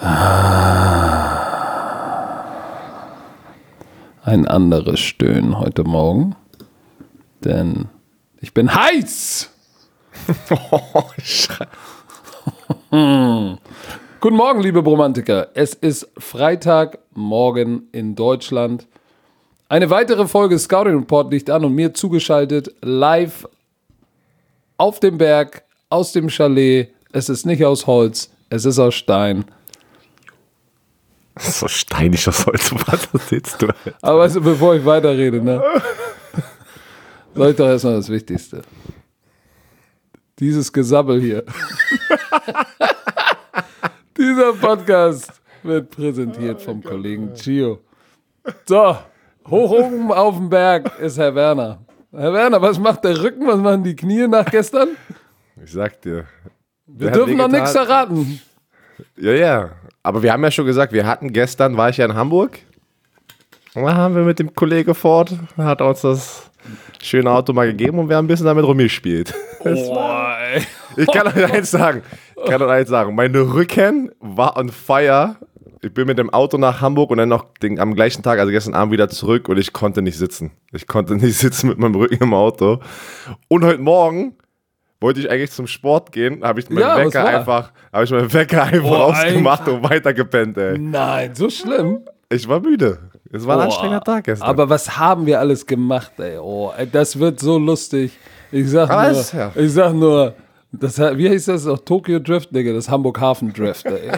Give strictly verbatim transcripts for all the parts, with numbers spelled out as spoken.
Ein anderes Stöhnen heute Morgen, denn ich bin heiß. Oh, Scheiße. Guten Morgen, liebe Bromantiker. Es ist Freitagmorgen in Deutschland. Eine weitere Folge Scouting Report liegt an und mir zugeschaltet live auf dem Berg, aus dem Chalet. Es ist nicht aus Holz, es ist aus Stein. So steinig aus Holz, was sitzt du? Aber weißt du, bevor ich weiterrede, ne? Sag ich doch erstmal das Wichtigste. Dieses Gesabbel hier. Dieser Podcast wird präsentiert vom Kollegen Gio. So, hoch oben auf dem Berg ist Herr Werner. Herr Werner, was macht der Rücken, was machen die Knie nach gestern? Ich sag dir. Wir dürfen noch nichts verraten. Ja, ja. Aber wir haben ja schon gesagt, wir hatten gestern, war ich ja in Hamburg. Und da haben wir mit dem Kollege Ford, hat uns das schöne Auto mal gegeben und wir haben ein bisschen damit rumgespielt. Oh, ey. Ich kann euch eins sagen. Ich kann euch eins sagen. Meine Rücken war on fire. Ich bin mit dem Auto nach Hamburg und dann noch den, am gleichen Tag, also gestern Abend, wieder zurück und ich konnte nicht sitzen. Ich konnte nicht sitzen mit meinem Rücken im Auto. Und heute Morgen wollte ich eigentlich zum Sport gehen, habe ich meinen Ja, Wecker einfach, habe ich meinen Wecker einfach Oh, ausgemacht und weitergepennt, ey. Nein, so schlimm. Ich war müde. Es war ein Oh, anstrengender Tag gestern. Aber was haben wir alles gemacht, ey? Oh, ey, das wird so lustig. Ich sag nur, Alles, ja. ich sag nur, das, wie heißt das auch? Tokyo Drift, Digga, das Hamburg Hafen Drift, ey.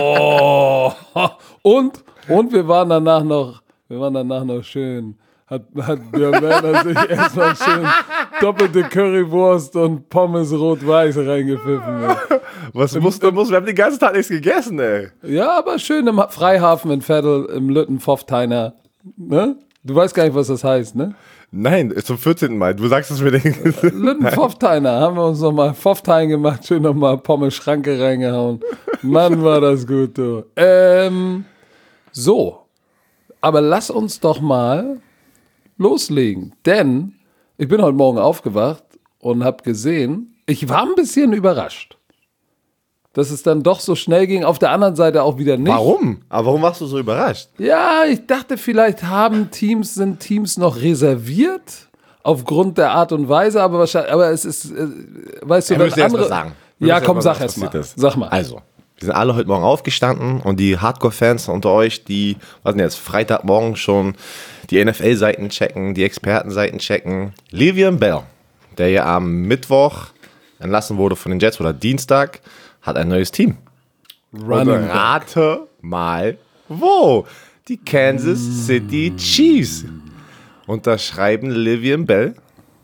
Oh. Und, und wir waren danach noch, wir waren danach noch schön. Hat, hat der Werner sich erstmal schön doppelte Currywurst und Pommes rot-weiß reingepfiffen. Ey. Was musst du, musst, wir haben den ganzen Tag nichts gegessen, ey. Ja, aber schön im Freihafen in Veddel, im Lütten-Pfoffteiner. Ne? Du weißt gar nicht, was das heißt, ne? Nein, ist zum vierzehnten Mal. Du sagst es mir nicht. Lütten-Pfoffteiner. Haben wir uns nochmal Pfofftein gemacht, schön nochmal Pommes-Schranke reingehauen. Mann, war das gut, du. Ähm, so. Aber lass uns doch mal loslegen. Denn ich bin heute Morgen aufgewacht und habe gesehen, ich war ein bisschen überrascht, dass es dann doch so schnell ging. Auf der anderen Seite auch wieder nicht. Warum? Aber warum warst du so überrascht? Ja, ich dachte, vielleicht haben Teams, sind Teams noch reserviert aufgrund der Art und Weise, aber wahrscheinlich, aber es ist, äh, weißt du, Ja, wenn müsst ihr erst andere. mal sagen. Ja, müssen komm, erst mal sag sagen, erst was mal. passiert ist. Sag mal. Also, wir sind alle heute Morgen aufgestanden und die Hardcore-Fans unter euch, die, was denn jetzt, Freitagmorgen schon die N F L-Seiten checken, die Expertenseiten checken. Le'Veon Bell, der ja am Mittwoch entlassen wurde von den Jets oder Dienstag, hat ein neues Team. Running Und rate mal, wo? Die Kansas City Chiefs unterschreiben Le'Veon Bell.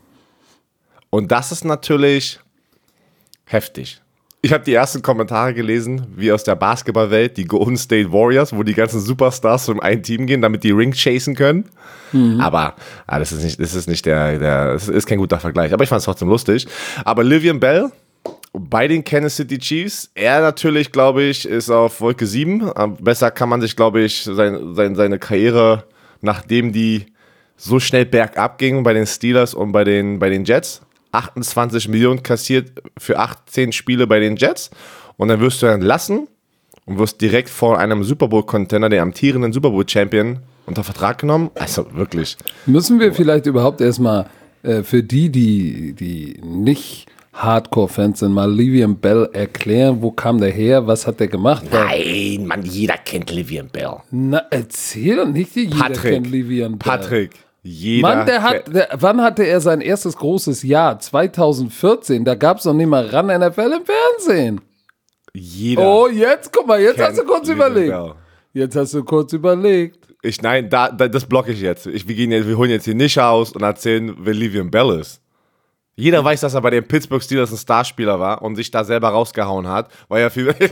Und das ist natürlich heftig. Ich habe die ersten Kommentare gelesen, wie aus der Basketballwelt, die Golden State Warriors, wo die ganzen Superstars zum einen Team gehen, damit die Ring chasen können. Mhm. Aber ah, das ist nicht, das ist nicht der, der, das ist kein guter Vergleich. Aber ich fand es trotzdem lustig. Aber Le'Veon Bell bei den Kansas City Chiefs, er natürlich, glaube ich, ist auf Wolke sieben. Besser kann man sich, glaube ich, sein, sein, seine Karriere, nachdem die so schnell bergab ging bei den Steelers und bei den, bei den Jets, achtundzwanzig Millionen kassiert für achtzehn Spiele bei den Jets und dann wirst du entlassen und wirst direkt vor einem Super Bowl-Contender, der amtierenden Super Bowl-Champion, unter Vertrag genommen. Also wirklich. Müssen wir vielleicht überhaupt erstmal äh, für die, die, die nicht Hardcore-Fans sind, mal Le'Veon Bell erklären, wo kam der her, was hat der gemacht? Nein, Mann, jeder kennt Le'Veon Bell. Na, erzähl doch nicht, jeder Patrick, kennt Le'Veon Bell. Patrick, jeder. Mann, der hat, der, wann hatte er sein erstes großes Jahr? zweitausendvierzehn, da gab es noch nicht mal Run N F L im Fernsehen. Jeder. Oh, jetzt, guck mal, jetzt kennt hast du kurz Le'Veon überlegt. Bell. Jetzt hast du kurz überlegt. Ich, nein, da, da, das blocke ich jetzt. Ich, wir, gehen jetzt. Wir holen jetzt hier nicht aus und erzählen, wer Le'Veon Bell ist. Jeder weiß, dass er bei den Pittsburgh Steelers ein Starspieler war und sich da selber rausgehauen hat, weil er viel.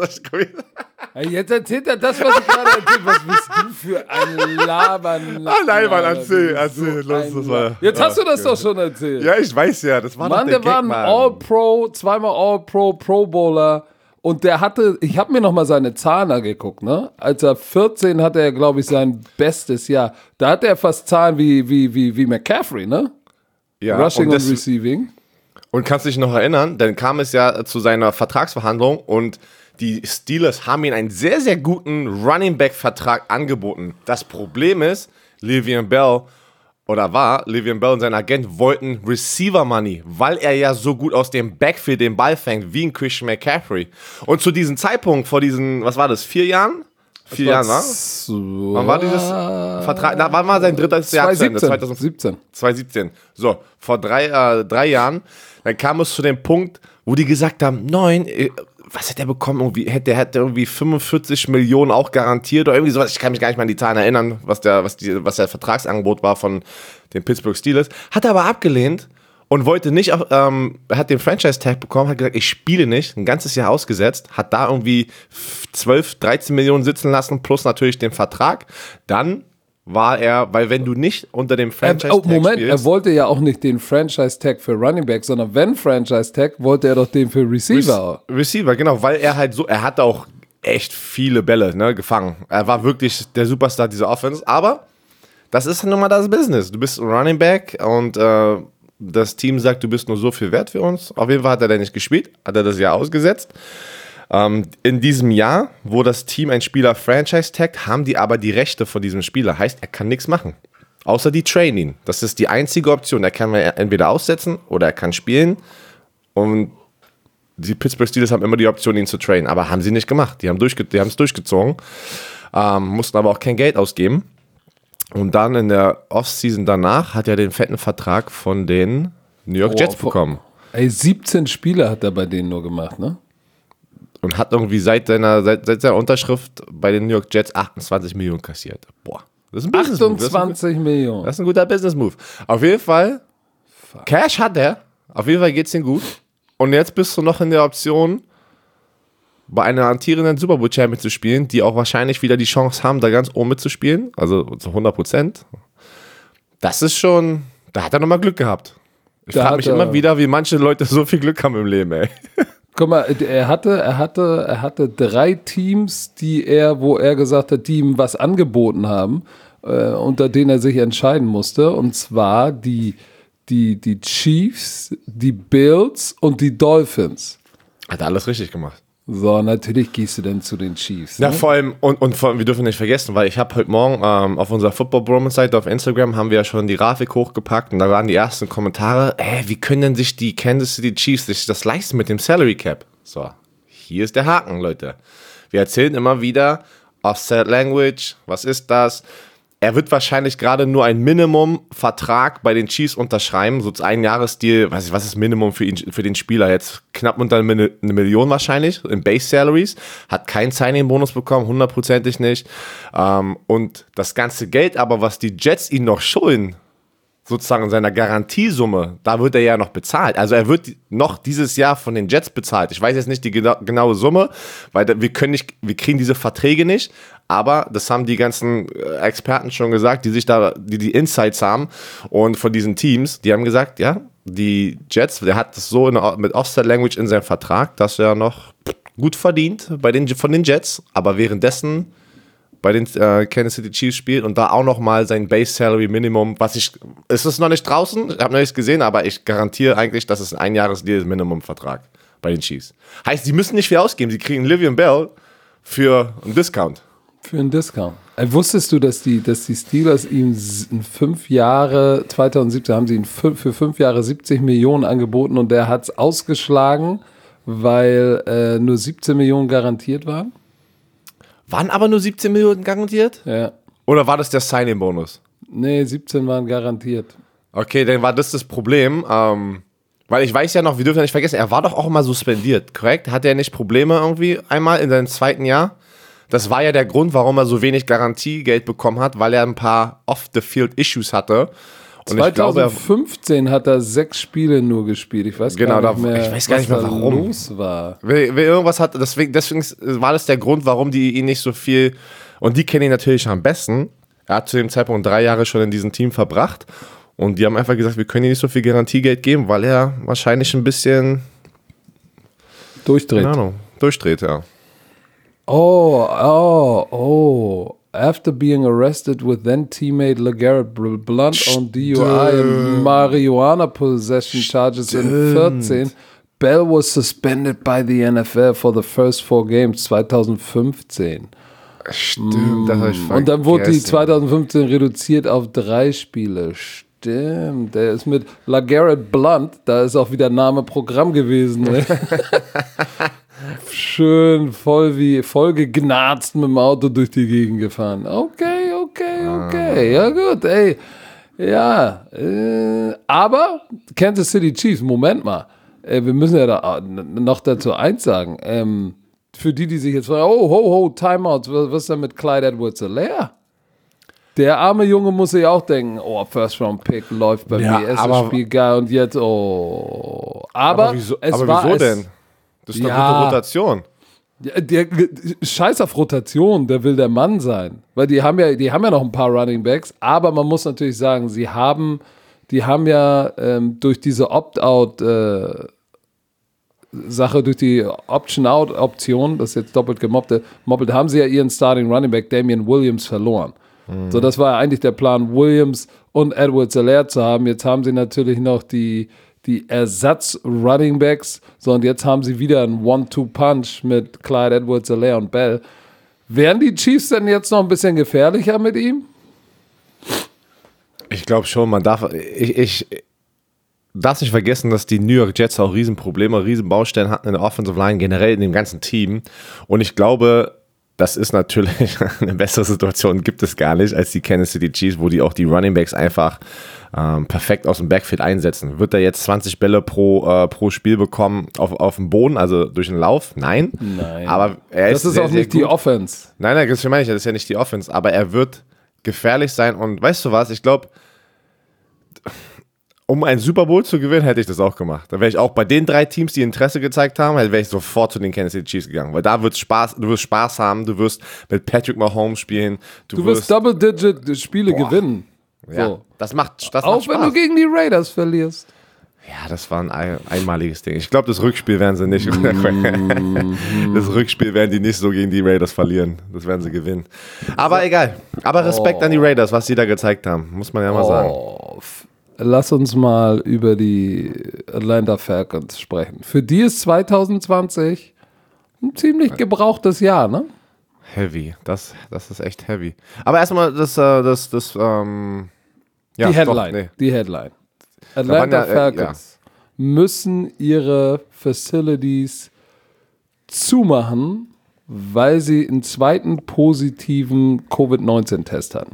Hey, jetzt erzählt er das, was ich gerade erzählt. Was bist du für ein Labern? Ah, nein, Mann, erzähl, erzähl. So Los, das war, jetzt hast du das okay. doch schon erzählt. Ja, ich weiß ja, das war Mann, doch der, der war Gag, ein Mann. All-Pro, zweimal All-Pro, Pro-Bowler. Und der hatte, ich habe mir nochmal seine Zahlen angeguckt, ne? Als er vierzehn hatte er, glaube ich, sein bestes Jahr. Da hat er fast Zahlen wie, wie, wie, wie McCaffrey, ne? Ja, Rushing und, und, das, Receiving. und kannst dich noch erinnern, dann kam es ja zu seiner Vertragsverhandlung und die Steelers haben ihm einen sehr, sehr guten Running-Back-Vertrag angeboten. Das Problem ist, Le'Veon Bell oder war, Le'Veon Bell und sein Agent wollten Receiver-Money, weil er ja so gut aus dem Backfield den Ball fängt, wie ein Christian McCaffrey. Und zu diesem Zeitpunkt, vor diesen, was war das, vier Jahren? Vier Jahren, war? So, wann war dieses Vertrag? Da war mal sein drittes Jahr zu Ende, zwanzig siebzehn. zwanzig siebzehn. So, vor drei, äh, drei Jahren, dann kam es zu dem Punkt, wo die gesagt haben, neun, was hat der bekommen? Irgendwie, der hat irgendwie fünfundvierzig Millionen auch garantiert oder irgendwie sowas. Ich kann mich gar nicht mehr an die Zahlen erinnern, was der, was die, was der Vertragsangebot war von den Pittsburgh Steelers. Hat er aber abgelehnt und wollte nicht, auf, ähm, hat den Franchise-Tag bekommen, hat gesagt, ich spiele nicht, ein ganzes Jahr ausgesetzt, hat da irgendwie zwölf, dreizehn Millionen sitzen lassen, plus natürlich den Vertrag. Dann war er, weil wenn du nicht unter dem Franchise-Tag oh, Moment, spielst, er wollte ja auch nicht den Franchise-Tag für Running Back, sondern wenn Franchise-Tag, wollte er doch den für Receiver. Re- Receiver, genau, weil er halt so, er hat auch echt viele Bälle, ne, gefangen. Er war wirklich der Superstar dieser Offense, aber das ist nun mal das Business. Du bist ein Running Back und äh, das Team sagt, du bist nur so viel wert für uns. Auf jeden Fall hat er da nicht gespielt, hat er das Jahr ausgesetzt. Ähm, in diesem Jahr, wo das Team einen Spieler franchise-taggt, haben die aber die Rechte von diesem Spieler. Heißt, er kann nichts machen. Außer die Training. Das ist die einzige Option. Er kann entweder aussetzen oder er kann spielen. Und die Pittsburgh Steelers haben immer die Option, ihn zu trainen. Aber haben sie nicht gemacht. Die haben durchge- die haben es durchgezogen. Ähm, mussten aber auch kein Geld ausgeben. Und dann in der Offseason danach hat er den fetten Vertrag von den New York Jets Oh, bekommen. Ey, siebzehn Spiele hat er bei denen nur gemacht, ne? Und hat irgendwie seit seiner, seit, seit seiner Unterschrift bei den New York Jets achtundzwanzig Millionen kassiert. Boah. Das ist ein Business Move. achtundzwanzig Millionen. Das ist ein guter Business Move. Auf jeden Fall, Cash hat er. Auf jeden Fall geht's ihm gut. Und jetzt bist du noch in der Option, bei einer amtierenden Super Bowl Champion zu spielen, die auch wahrscheinlich wieder die Chance haben, da ganz oben mitzuspielen. Also zu hundert Prozent. Das ist schon, da hat er nochmal Glück gehabt. Ich Da frage hat mich er- immer wieder, wie manche Leute so viel Glück haben im Leben, ey. Guck mal, er hatte, er hatte, er hatte drei Teams, die er, wo er gesagt hat, die ihm was angeboten haben, äh, unter denen er sich entscheiden musste. Und zwar die, die, die Chiefs, die Bills und die Dolphins. Hat er alles richtig gemacht. So, natürlich gehst du dann zu den Chiefs. Ja, Ne? vor allem, und, und vor allem, wir dürfen nicht vergessen, weil ich habe heute Morgen ähm, auf unserer Football Bromance Seite auf Instagram haben wir ja schon die Grafik hochgepackt und da waren die ersten Kommentare, ey, wie können denn sich die Kansas City Chiefs sich das leisten mit dem Salary Cap? So, hier ist der Haken, Leute. Wir erzählen immer wieder, Offset Language, was ist das? Er wird wahrscheinlich gerade nur einen Minimum-Vertrag bei den Chiefs unterschreiben, so ein Jahresdeal, weiß ich, was ist Minimum für ihn, für den Spieler jetzt? Knapp unter eine Million wahrscheinlich, in Base Salaries, hat keinen Signing-Bonus bekommen, hundertprozentig nicht. Ähm, und das ganze Geld aber, was die Jets ihn noch schulden, sozusagen in seiner Garantiesumme, da wird er ja noch bezahlt. Also er wird noch dieses Jahr von den Jets bezahlt. Ich weiß jetzt nicht die gena- genaue Summe, weil da, wir können nicht, wir kriegen diese Verträge nicht, aber das haben die ganzen äh, Experten schon gesagt, die sich da, die die Insights haben und von diesen Teams, die haben gesagt, ja, die Jets, der hat das so in, mit Offset Language in seinem Vertrag, dass er noch gut verdient bei den, von den Jets, aber währenddessen bei den äh, Kansas City Chiefs spielt und da auch nochmal sein Base Salary Minimum, was ich, ist es noch nicht draußen, ich habe noch nichts gesehen, aber ich garantiere eigentlich, dass es ein Einjahres-Deal Minimum-Vertrag bei den Chiefs. Heißt, sie müssen nicht viel ausgeben, sie kriegen Le'Veon Bell für einen Discount. Für einen Discount. Äh, wusstest du, dass die, dass die Steelers ihm s- in fünf Jahre, zwanzig siebzehn haben sie ihn fün- für fünf Jahre siebzig Millionen angeboten und der hat es ausgeschlagen, weil äh, nur siebzehn Millionen garantiert waren? Waren aber nur siebzehn Millionen garantiert? Ja. Oder war das der Signing-Bonus? Nee, siebzehn waren garantiert. Okay, dann war das das Problem. Ähm, weil ich weiß ja noch, wir dürfen ja nicht vergessen, er war doch auch mal suspendiert, korrekt? Hatte er nicht Probleme irgendwie einmal in seinem zweiten Jahr? Das war ja der Grund, warum er so wenig Garantiegeld bekommen hat, weil er ein paar Off-the-Field-Issues hatte. Und ich glaube, er, zwanzig fünfzehn hat er sechs Spiele nur gespielt. Ich weiß Genau, gar nicht da- mehr, ich weiß gar was nicht mehr, da warum. los war. wer, wer irgendwas hat, deswegen, deswegen war das der Grund, warum die ihn nicht so viel, und die kennen ihn natürlich am besten. Er hat zu dem Zeitpunkt drei Jahre schon in diesem Team verbracht und die haben einfach gesagt, wir können ihm nicht so viel Garantiegeld geben, weil er wahrscheinlich ein bisschen, Durchdreht. keine Ahnung, durchdreht, ja. Oh, oh, oh. After being arrested with then teammate LeGarrette Bl- Blunt on D U I and marijuana possession charges in vierzehn, Bell was suspended by the N F L for the first four games zwanzig fünfzehn. Stimmt, das habe ich vergessen. Und dann wurde die zwanzig fünfzehn reduziert auf drei Spiele. Stimmt, der ist mit LeGarrette Blount, da ist auch wieder Name Programm gewesen. Ne? Schön voll wie voll gegnarzt mit dem Auto durch die Gegend gefahren. Okay, okay, okay. Ja gut, ey. Ja, äh, aber Kansas City Chiefs, Moment mal. Äh, wir müssen ja da noch dazu eins sagen. Ähm, für die, die sich jetzt fragen, oh, ho, ho, Timeout, was, was ist denn mit Clyde Edwards-Helaire? Der arme Junge muss sich auch denken, oh, First-Round-Pick läuft bei ja, mir, erstes Spiel geil und jetzt, oh. Aber, aber wieso, es aber war wieso es, denn? Das ist eine ja, gute Rotation. Der, der, scheiß auf Rotation, der will der Mann sein. Weil die haben ja, die haben ja noch ein paar Running Backs, aber man muss natürlich sagen, sie haben, die haben ja ähm, durch diese Opt-out äh, Sache, durch die Option-out-Option, das ist jetzt doppelt gemoppelt, moppelt, haben sie ja ihren Starting Running Back Damian Williams verloren. Mhm. So, das war ja eigentlich der Plan, Williams und Edwards-Helaire zu haben. Jetzt haben sie natürlich noch die die Ersatz-Runningbacks. So, und jetzt haben sie wieder einen One-Two-Punch mit Clyde Edwards-Helaire und Bell. Wären die Chiefs denn jetzt noch ein bisschen gefährlicher mit ihm? Ich glaube schon, man darf, ich, ich darf nicht vergessen, dass die New York Jets auch Riesenprobleme, Riesenbaustellen hatten in der Offensive Line, generell in dem ganzen Team. Und ich glaube, das ist natürlich eine bessere Situation, gibt es gar nicht, als die Kansas City Chiefs, wo die auch die Runningbacks einfach ähm, perfekt aus dem Backfield einsetzen. Wird er jetzt zwanzig Bälle pro, äh, pro Spiel bekommen auf, auf dem Boden, also durch den Lauf? Nein. Nein. Aber er ist das ist sehr, auch nicht sehr die gut. Offense. Nein, nein, das meine ich, das ist ja nicht die Offense, aber er wird gefährlich sein und weißt du was, ich glaube, um einen Super Bowl zu gewinnen, hätte ich das auch gemacht. Da wäre ich auch bei den drei Teams, die Interesse gezeigt haben, wäre ich sofort zu den Kansas City Chiefs gegangen. Weil da wird Spaß, du wirst Spaß haben, du wirst mit Patrick Mahomes spielen. Du, du wirst, wirst Double-Digit-Spiele gewinnen. Ja, so. das macht, das auch macht Spaß. Wenn du gegen die Raiders verlierst. Ja, das war ein ein einmaliges Ding. Ich glaube, das Rückspiel werden sie nicht. Mm. Das Rückspiel werden die nicht so gegen die Raiders verlieren. Das werden sie gewinnen. Aber egal. Aber Respekt oh. an die Raiders, was sie da gezeigt haben. Muss man ja mal oh. sagen. Lass uns mal über die Atlanta Falcons sprechen. Für die ist zwanzig zwanzig ein ziemlich gebrauchtes Jahr, ne? Heavy. Das, das ist echt heavy. Aber erstmal das, das, das, ähm, ja, die Headline. Doch, nee. Die Headline. Atlanta ja, Falcons äh, ja. müssen ihre Facilities zumachen, weil sie einen zweiten positiven Covid neunzehn Test hatten.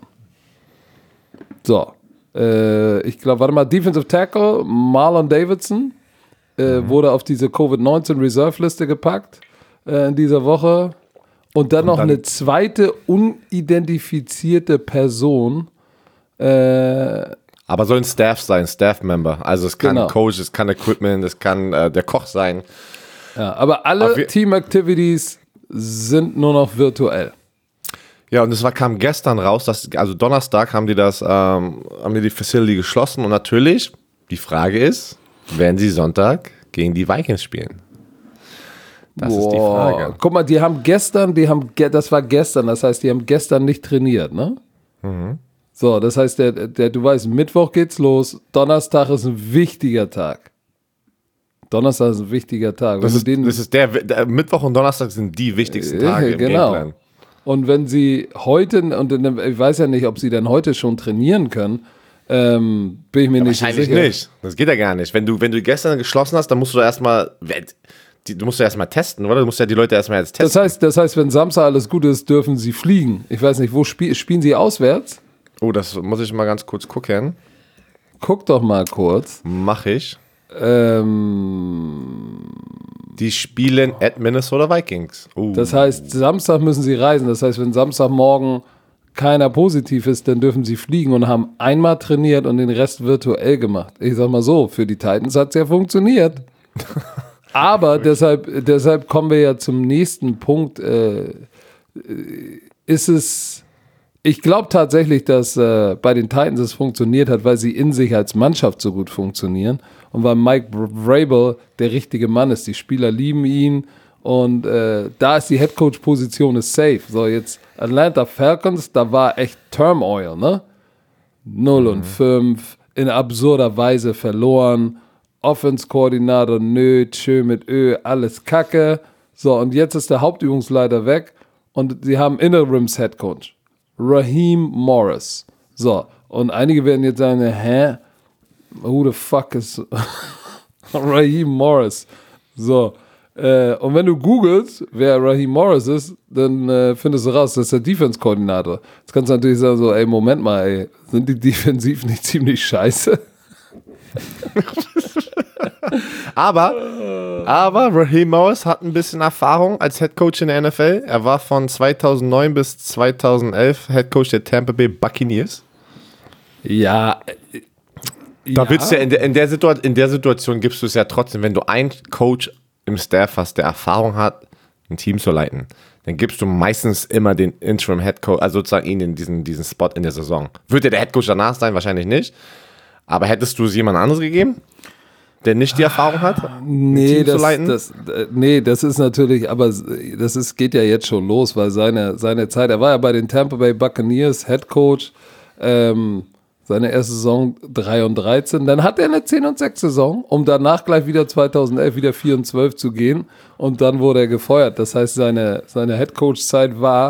So. Äh, ich glaube, warte mal, Defensive Tackle Marlon Davidson äh, mhm. wurde auf diese Covid neunzehn Reserve-Liste gepackt äh, in dieser Woche. Und dann Und noch dann eine zweite unidentifizierte Person. Äh, Aber soll ein Staff sein, Staff-Member. Also es kann genau. Coach, es kann Equipment, es kann äh, der Koch sein. Ja, aber alle Team-Activities sind nur noch virtuell. Ja, und es war, kam gestern raus, dass, also Donnerstag haben die das, ähm, haben die die Facility geschlossen und natürlich, die Frage ist, werden sie Sonntag gegen die Vikings spielen? Das Boah. ist die Frage. Guck mal, die haben gestern, die haben, das war gestern, das heißt, die haben gestern nicht trainiert, ne? Mhm. So, das heißt, der, der, du weißt, Mittwoch geht's los, Donnerstag ist ein wichtiger Tag. Donnerstag ist ein wichtiger Tag. Das, ist, den, das ist der, der, Mittwoch und Donnerstag sind die wichtigsten Tage im genau. Gameplan. Und wenn sie heute, und ich weiß ja nicht, ob sie dann heute schon trainieren können, ähm, bin ich mir ja, nicht wahrscheinlich sicher. nicht. Das geht ja gar nicht. Wenn du, wenn du gestern geschlossen hast, dann musst du erstmal, du musst ja erstmal testen, oder? Du musst ja die Leute erstmal jetzt testen. Das heißt, das heißt, wenn Samstag alles gut ist, dürfen sie fliegen. Ich weiß nicht, wo spiel, spielen sie auswärts? Oh, das muss ich mal ganz kurz gucken. Guck doch mal kurz. Mach ich. Ähm, die spielen at Minnesota Vikings. Uh. Das heißt, Samstag müssen sie reisen. Das heißt, wenn Samstagmorgen keiner positiv ist, dann dürfen sie fliegen und haben einmal trainiert und den Rest virtuell gemacht. Ich sag mal so, für die Titans hat es ja funktioniert. Aber deshalb, deshalb kommen wir ja zum nächsten Punkt. Äh, ist es... Ich glaube tatsächlich, dass äh, bei den Titans es funktioniert hat, weil sie in sich als Mannschaft so gut funktionieren und weil Mike Vrabel der richtige Mann ist. Die Spieler lieben ihn und äh, da ist die Headcoach-Position ist safe. So, jetzt Atlanta Falcons, da war echt Turmoil, ne? null und fünf, in absurder Weise verloren. Offense-Koordinator, nö, tschö mit Ö, alles Kacke. So, und jetzt ist der Hauptübungsleiter weg und sie haben Interims-Headcoach, Raheem Morris. So, und einige werden jetzt sagen, hä? Who the fuck is Raheem Morris? So, äh, und wenn du googelst, wer Raheem Morris ist, dann äh, findest du raus, das ist der Defense-Koordinator. Jetzt kannst du natürlich sagen so, ey, Moment mal, ey, sind die defensiv nicht ziemlich scheiße? aber, aber Raheem Morris hat ein bisschen Erfahrung als Headcoach in der N F L. Er war von zweitausendneun bis zweitausendelf Headcoach der Tampa Bay Buccaneers. Ja, Da ja. willst du ja in der, in, der Situa- in der Situation gibst du es ja trotzdem, wenn du einen Coach im Staff hast, der Erfahrung hat, ein Team zu leiten, dann gibst du meistens immer den Interim Headcoach, also sozusagen ihn in diesen, diesen Spot in der Saison. Wird ja der Headcoach danach sein? Wahrscheinlich nicht. Aber hättest du es jemand anderes gegeben, der nicht die Erfahrung hat, ein Nee, Team das, zu leiten? das, äh, nee, das ist natürlich, aber das ist, geht ja jetzt schon los, weil seine, seine Zeit, er war ja bei den Tampa Bay Buccaneers Head Coach, ähm, seine erste Saison drei und dreizehn, dann hat er eine zehn und sechs Saison, um danach gleich wieder zweitausendelf wieder vier und zwölf zu gehen und dann wurde er gefeuert. Das heißt, seine, seine Head Coach Zeit war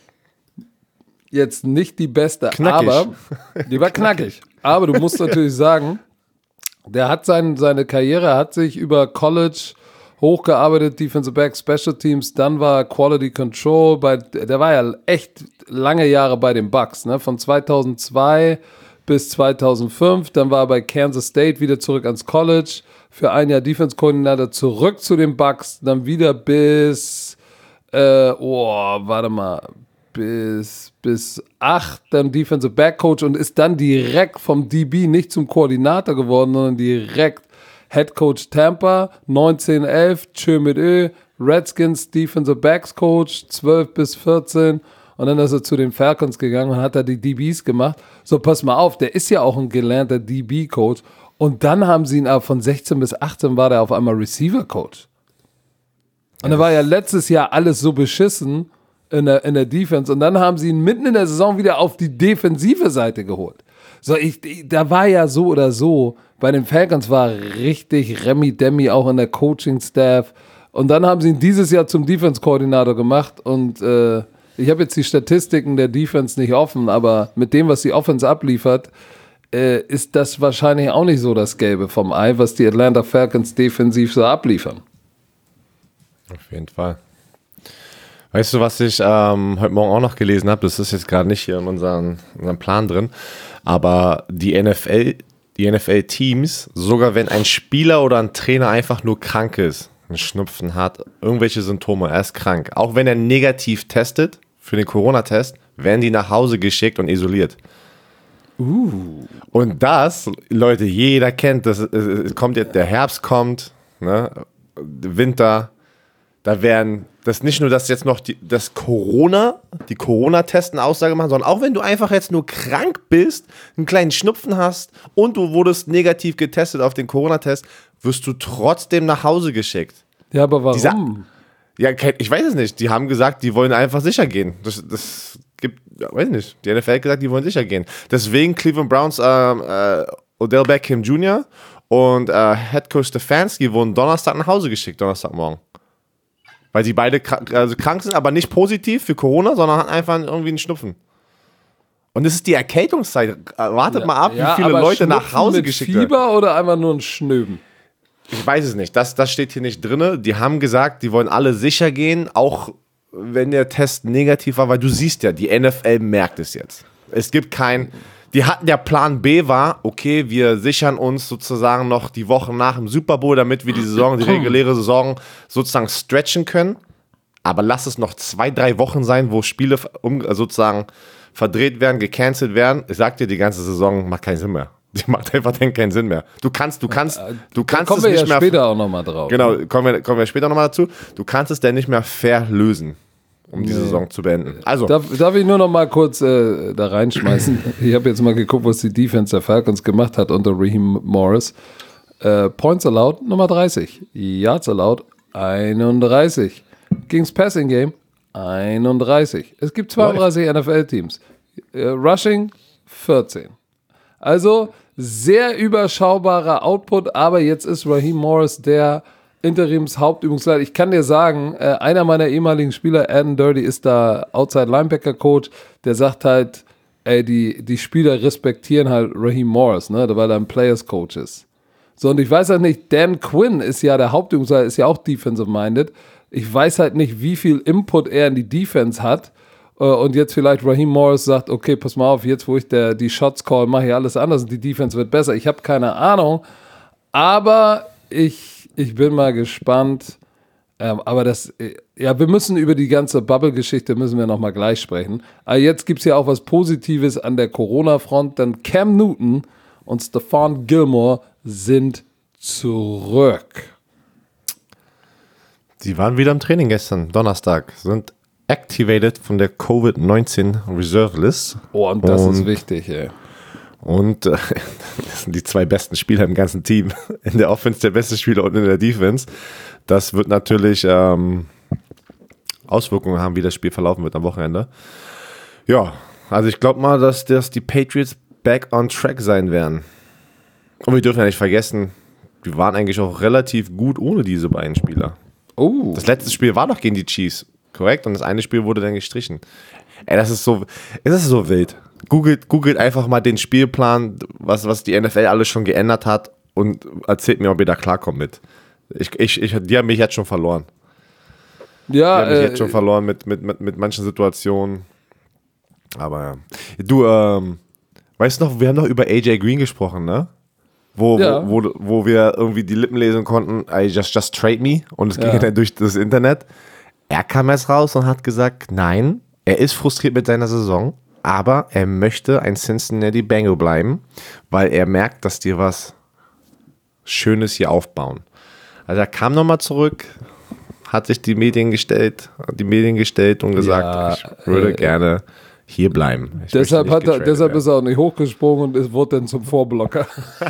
jetzt nicht die beste, Knackig. aber die war knackig. Aber du musst natürlich sagen, der hat sein, seine Karriere, hat sich über College hochgearbeitet, Defensive Back, Special Teams, dann war Quality Control, bei, der war ja echt lange Jahre bei den Bucks, ne? Von zweitausendzwei bis zweitausendfünf, dann war er bei Kansas State wieder zurück ans College, für ein Jahr Defense-Koordinator zurück zu den Bucks, dann wieder bis, äh, oh, warte mal, bis, bis acht, dann Defensive Back Coach und ist dann direkt vom D B nicht zum Koordinator geworden, sondern direkt Head Coach Tampa, neunzehn elf, tschö mit Ö, Redskins Defensive Backs Coach, zwölf bis vierzehn und dann ist er zu den Falcons gegangen und hat da die D Bs gemacht. So, pass mal auf, der ist ja auch ein gelernter D B Coach und dann haben sie ihn aber von sechzehn bis achtzehn war der auf einmal Receiver Coach. Und da war ja letztes Jahr alles so beschissen in der, in der Defense und dann haben sie ihn mitten in der Saison wieder auf die defensive Seite geholt. So, ich, ich, da war ja so oder so, bei den Falcons war richtig Remi-Demi auch in der Coaching-Staff und dann haben sie ihn dieses Jahr zum Defense-Koordinator gemacht und äh, ich habe jetzt die Statistiken der Defense nicht offen, aber mit dem, was die Offense abliefert, äh, ist das wahrscheinlich auch nicht so das Gelbe vom Ei, was die Atlanta Falcons defensiv so abliefern. Auf jeden Fall. Weißt du, was ich ähm, heute Morgen auch noch gelesen habe? Das ist jetzt gerade nicht hier in unserem, unserem Plan drin, aber die N F L, die N F L-Teams, sogar wenn ein Spieler oder ein Trainer einfach nur krank ist, einen Schnupfen hat, irgendwelche Symptome, er ist krank, auch wenn er negativ testet für den Corona-Test, werden die nach Hause geschickt und isoliert. Uh. Und das, Leute, jeder kennt, das es kommt jetzt, der Herbst kommt, ne, Winter, da werden, das nicht nur, dass jetzt noch die, das Corona, die Corona-Testen Aussage machen, sondern auch wenn du einfach jetzt nur krank bist, einen kleinen Schnupfen hast und du wurdest negativ getestet auf den Corona-Test, wirst du trotzdem nach Hause geschickt. Ja, aber warum? Dieser, ja, ich weiß es nicht. Die haben gesagt, die wollen einfach sicher gehen. Das, das gibt, ja, weiß nicht. Die N F L hat gesagt, die wollen sicher gehen. Deswegen Cleveland Browns, ähm, äh, Odell Beckham Junior und äh, Head Coach Stefanski wurden Donnerstag nach Hause geschickt, Donnerstagmorgen. Weil sie beide krank, also krank sind, aber nicht positiv für Corona, sondern hatten einfach irgendwie einen Schnupfen. Und es ist die Erkältungszeit. Wartet ja, mal ab, ja, wie viele Leute nach Schnupfen Hause mit geschickt werden. Fieber oder einfach nur ein Schnöben? Ich weiß es nicht. Das, das steht hier nicht drin. Die haben gesagt, die wollen alle sicher gehen, auch wenn der Test negativ war, weil du siehst ja, die N F L merkt es jetzt. Es gibt kein... Die hatten der Plan B war, okay, wir sichern uns sozusagen noch die Wochen nach dem Super Bowl, damit wir die Saison, die reguläre Saison sozusagen stretchen können. Aber lass es noch zwei, drei Wochen sein, wo Spiele um, sozusagen verdreht werden, gecancelt werden. Ich sag dir, die ganze Saison macht keinen Sinn mehr. Die macht einfach keinen Sinn mehr. Du kannst, du kannst, du kannst da kommen es wir nicht ja mehr. Später auch nochmal drauf. Genau, kommen wir, kommen wir später nochmal dazu. Du kannst es denn nicht mehr fair lösen, um die nee. Saison zu beenden. Also. Darf, darf ich nur noch mal kurz äh, da reinschmeißen? Ich habe jetzt mal geguckt, was die Defense der Falcons gemacht hat unter Raheem Morris. Äh, Points allowed Nummer dreißig. Yards allowed einunddreißig. Gegens Passing Game einunddreißig. Es gibt zweiunddreißig N F L-Teams. Äh, Rushing vierzehn. Also sehr überschaubarer Output, aber jetzt ist Raheem Morris der Interims-Hauptübungsleiter. Ich kann dir sagen, äh, einer meiner ehemaligen Spieler, Adam Dirty, ist da Outside-Linebacker-Coach, der sagt halt, ey, die, die Spieler respektieren halt Raheem Morris, ne, weil er ein Players-Coach ist. So, und ich weiß halt nicht, Dan Quinn ist ja der Hauptübungsleiter, ist ja auch defensive-minded. Ich weiß halt nicht, wie viel Input er in die Defense hat. Äh, und jetzt vielleicht Raheem Morris sagt, okay, pass mal auf, jetzt wo ich der, die Shots call, mache ich alles anders und die Defense wird besser. Ich habe keine Ahnung, aber ich, ich bin mal gespannt. Ähm, aber das, ja, wir müssen über die ganze Bubble-Geschichte müssen wir nochmal gleich sprechen. Aber jetzt gibt es ja auch was Positives an der Corona-Front, denn Cam Newton und Stephon Gilmore sind zurück. Sie waren wieder im Training gestern, Donnerstag, sind activated von der Covid neunzehn Reserve List. Oh, und das und, ist wichtig, ey. Und äh, das sind die zwei besten Spieler im ganzen Team. In der Offense der beste Spieler und in der Defense. Das wird natürlich ähm, Auswirkungen haben, wie das Spiel verlaufen wird am Wochenende. Ja, also ich glaube mal, dass, dass die Patriots back on track sein werden. Und wir dürfen ja nicht vergessen, wir waren eigentlich auch relativ gut ohne diese beiden Spieler. Oh. Das letzte Spiel war doch gegen die Chiefs, korrekt? Und das eine Spiel wurde dann gestrichen. Ey, das ist so, das ist so wild. Googelt, googelt einfach mal den Spielplan, was, was die N F L alles schon geändert hat und erzählt mir, ob ihr da klarkommt mit. Ich, ich, ich, die haben mich jetzt schon verloren. Ja, die haben mich äh, jetzt schon verloren mit, mit, mit, mit manchen Situationen. Aber ja. Du, ähm, weißt du noch, wir haben noch über A J Green gesprochen, ne? Wo, ja. wo, wo, wo wir irgendwie die Lippen lesen konnten, I just, just trade me. Und es ging ja. dann durch das Internet. Er kam erst raus und hat gesagt, nein, er ist frustriert mit seiner Saison, aber er möchte ein Cincinnati Bengal bleiben, weil er merkt, dass die was Schönes hier aufbauen. Also er kam nochmal zurück, hat sich die Medien gestellt, die Medien gestellt und gesagt, ja, ich würde äh, gerne hier bleiben. Ich deshalb hat er, deshalb ist er auch nicht hochgesprungen und es wurde dann zum Vorblocker.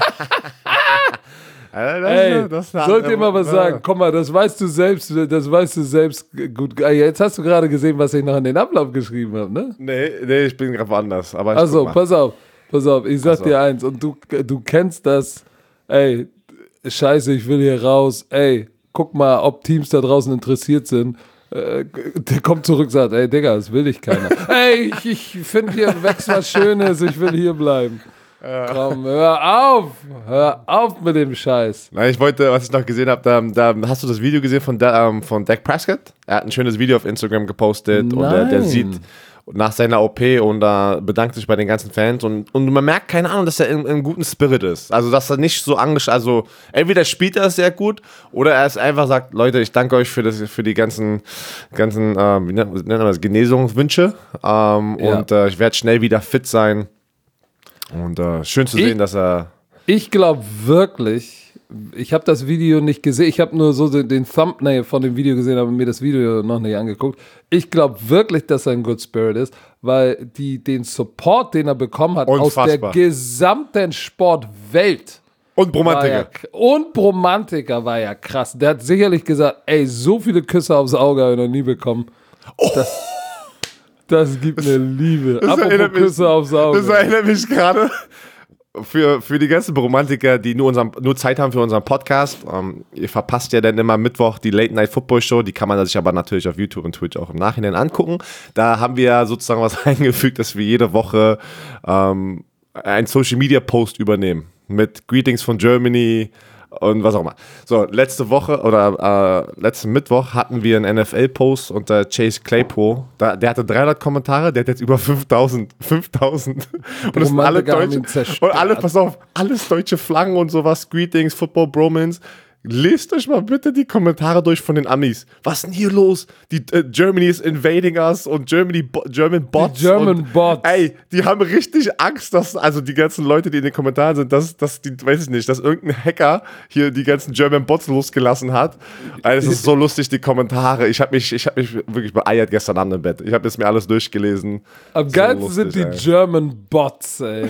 Also das, Ey, das sollt ihr mal was sagen? Komm mal, das weißt du selbst, das weißt du selbst gut. Jetzt hast du gerade gesehen, was ich noch in den Ablauf geschrieben habe, ne? Nee, nee, ich bin gerade woanders. Aber also, pass auf, pass auf, ich sag dir eins und du, du kennst das, ey, scheiße, ich will hier raus, ey, guck mal, ob Teams da draußen interessiert sind. Äh, der kommt zurück und sagt, ey, Digga, das will ich keiner. Ey, ich, ich finde hier wächst was Schönes, ich will hier bleiben. Ja. Komm, hör auf, hör auf mit dem Scheiß. Nein, ich wollte, was ich noch gesehen habe, da, da hast du das Video gesehen von, da, um, von Dak Prescott? Er hat ein schönes Video auf Instagram gepostet. Nein. Und der, der sieht nach seiner O P und da bedankt sich bei den ganzen Fans und, und man merkt, keine Ahnung, dass er in einem guten Spirit ist. Also, dass er nicht so angesch... Also, entweder spielt er es sehr gut oder er ist einfach sagt, Leute, ich danke euch für, das, für die ganzen, ganzen ähm, wie nennt man das, Genesungswünsche ähm, ja. und äh, ich werde schnell wieder fit sein. Und äh, schön zu sehen, ich, dass er... Ich glaube wirklich, ich habe das Video nicht gesehen, ich habe nur so den, den Thumbnail von dem Video gesehen, aber mir das Video noch nicht angeguckt. Ich glaube wirklich, dass er ein Good Spirit ist, weil die, den Support, den er bekommen hat Unfassbar. aus der gesamten Sportwelt. Und Bromantiker. Ja, und Bromantiker war ja krass. Der hat sicherlich gesagt, ey, so viele Küsse aufs Auge habe ich noch nie bekommen. Oh. Das, das gibt eine Liebe. Das Apropos Küsse mich, aufs Auge. Das erinnert mich gerade für, für die ganzen Romantiker, die nur, unseren, nur Zeit haben für unseren Podcast. Ähm, ihr verpasst ja dann immer Mittwoch die Late Night Football Show. Die kann man sich aber natürlich auf YouTube und Twitch auch im Nachhinein angucken. Da haben wir ja sozusagen was eingefügt, dass wir jede Woche ähm, einen Social Media Post übernehmen. Mit Greetings von Germany und was auch immer. So, letzte Woche oder äh, letzten Mittwoch hatten wir einen N F L-Post unter Chase Claypool. Da, der hatte dreihundert Kommentare, der hat jetzt über fünftausend. fünftausend. Und das sind alle deutsche. Und alle, pass auf, alles deutsche Flaggen und sowas. Greetings, Football, Bromance. Lest euch mal bitte die Kommentare durch von den Amis. Was ist denn hier los? Die äh, Germany is invading us und Germany Bo- German Bots. Die German und, Bots. Ey, die haben richtig Angst, dass, also die ganzen Leute, die in den Kommentaren sind, dass, dass die, weiß ich nicht, dass irgendein Hacker hier die ganzen German Bots losgelassen hat. Also, es ist so lustig, die Kommentare. Ich habe mich, ich hab mich wirklich beeiert gestern Abend im Bett. Ich habe jetzt mir alles durchgelesen. Am so geilsten lustig, sind die ey. German Bots, ey.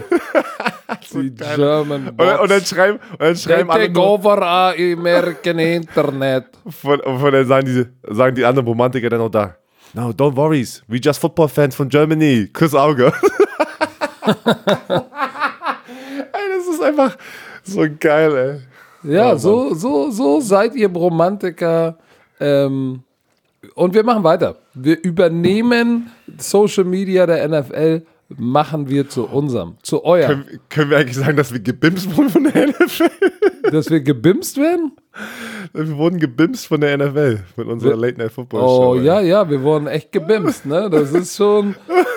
Die geil. German Bots. Und, und dann schreiben, und dann schreiben alle nur, American Internet. Von, von der sagen die, sagen die anderen Romantiker dann noch da. No, don't worry, we just football fans from Germany. Kuss Auge. das ist einfach so geil, ey. Ja, oh, so, so, so seid ihr Romantiker. Ähm, und wir machen weiter. Wir übernehmen Social Media der N F L, machen wir zu unserem, zu eurem. Können, können wir eigentlich sagen, dass wir gebimst wurden von der N F L? Dass wir gebimst werden? Wir wurden gebimst von der N F L mit unserer Late-Night-Football-Show. Oh, ja, ja, wir wurden echt gebimst, ne? Das ist schon...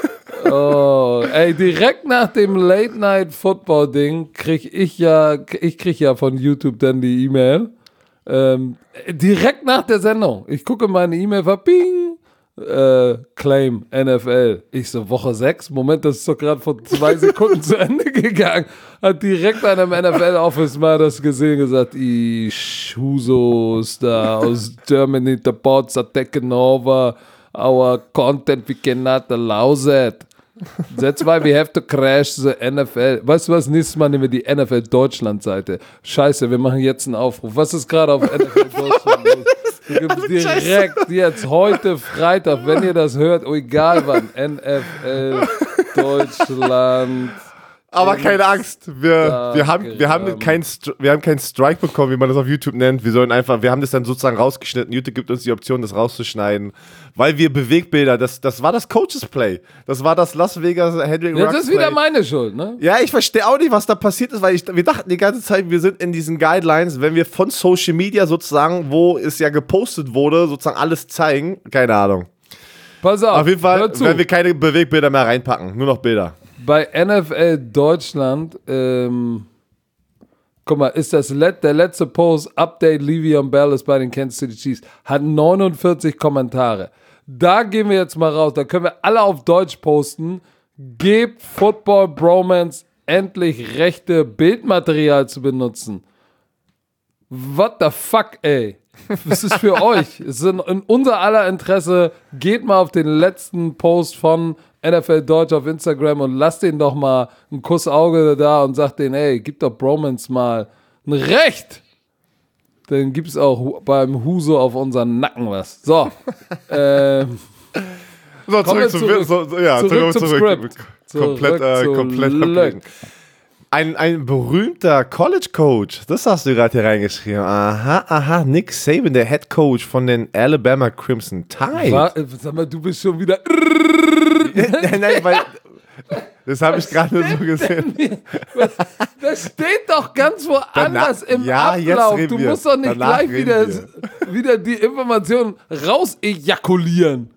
Oh, ey, direkt nach dem Late-Night-Football-Ding krieg ich ja, ich krieg ja von YouTube dann die E-Mail. Ähm, direkt nach der Sendung. Ich gucke meine E-Mail, bing, äh, Claim, N F L. Ich so, Woche sechs? Moment, das ist doch gerade vor zwei Sekunden zu Ende gegangen. Hat direkt bei einem N F L-Office mal das gesehen, gesagt, ich Husos da aus Germany, the bots are taking over our content, we cannot allow that. That's why we have to crash the N F L. Weißt du was, nächstes Mal nehmen wir die N F L Deutschland-Seite. Scheiße, wir machen jetzt einen Aufruf. Was ist gerade auf N F L Deutschland los? Du gibst direkt jetzt, heute Freitag, wenn ihr das hört, oh, egal wann, N F L Deutschland. Aber keine Angst, wir, wir haben, wir haben keinen wir haben keinen Strike bekommen, wie man das auf YouTube nennt. Wir sollen einfach, wir haben das dann sozusagen rausgeschnitten. YouTube gibt uns die Option, das rauszuschneiden, weil wir Bewegbilder, das, das war das Coaches Play. Das war das Las Vegas Hendrick Ruggs. Das ist wieder meine Schuld, ne? Ja, ich verstehe auch nicht, was da passiert ist, weil ich, wir dachten die ganze Zeit, wir sind in diesen Guidelines, wenn wir von Social Media sozusagen, wo es ja gepostet wurde, sozusagen alles zeigen. Keine Ahnung. Pass auf. Auf jeden Fall werden wir keine Bewegbilder mehr reinpacken, nur noch Bilder. Bei N F L Deutschland, ähm, guck mal, ist das let, der letzte Post, Update Le'Veon Bell ist bei den Kansas City Chiefs, hat neunundvierzig Kommentare. Da gehen wir jetzt mal raus, da können wir alle auf Deutsch posten. Gebt Football Bromance endlich Rechte, Bildmaterial zu benutzen. What the fuck, ey? Das ist für euch. Es ist in, in unser aller Interesse. Geht mal auf den letzten Post von N F L Deutsch auf Instagram und lasst denen doch mal einen Kussauge da und sagt denen, ey, gib doch Bromance mal ein Recht. Dann gibt es auch beim Huso auf unseren Nacken was. So. ähm, so, zurück, zurück, so, so, ja, zurück, zurück, zurück, zurück. Komplett, äh, komplett verblühen. Ein, ein berühmter College-Coach, das hast du gerade hier reingeschrieben. Aha, aha, Nick Saban, der Head Coach von den Alabama Crimson Tide. War, sag mal, du bist schon wieder... nein, nein, weil... Das habe ich gerade so gesehen. Das steht doch ganz woanders im ja, Ablauf. Du wir. musst doch nicht Danach gleich wieder, wir. wieder die Informationen raus ejakulieren.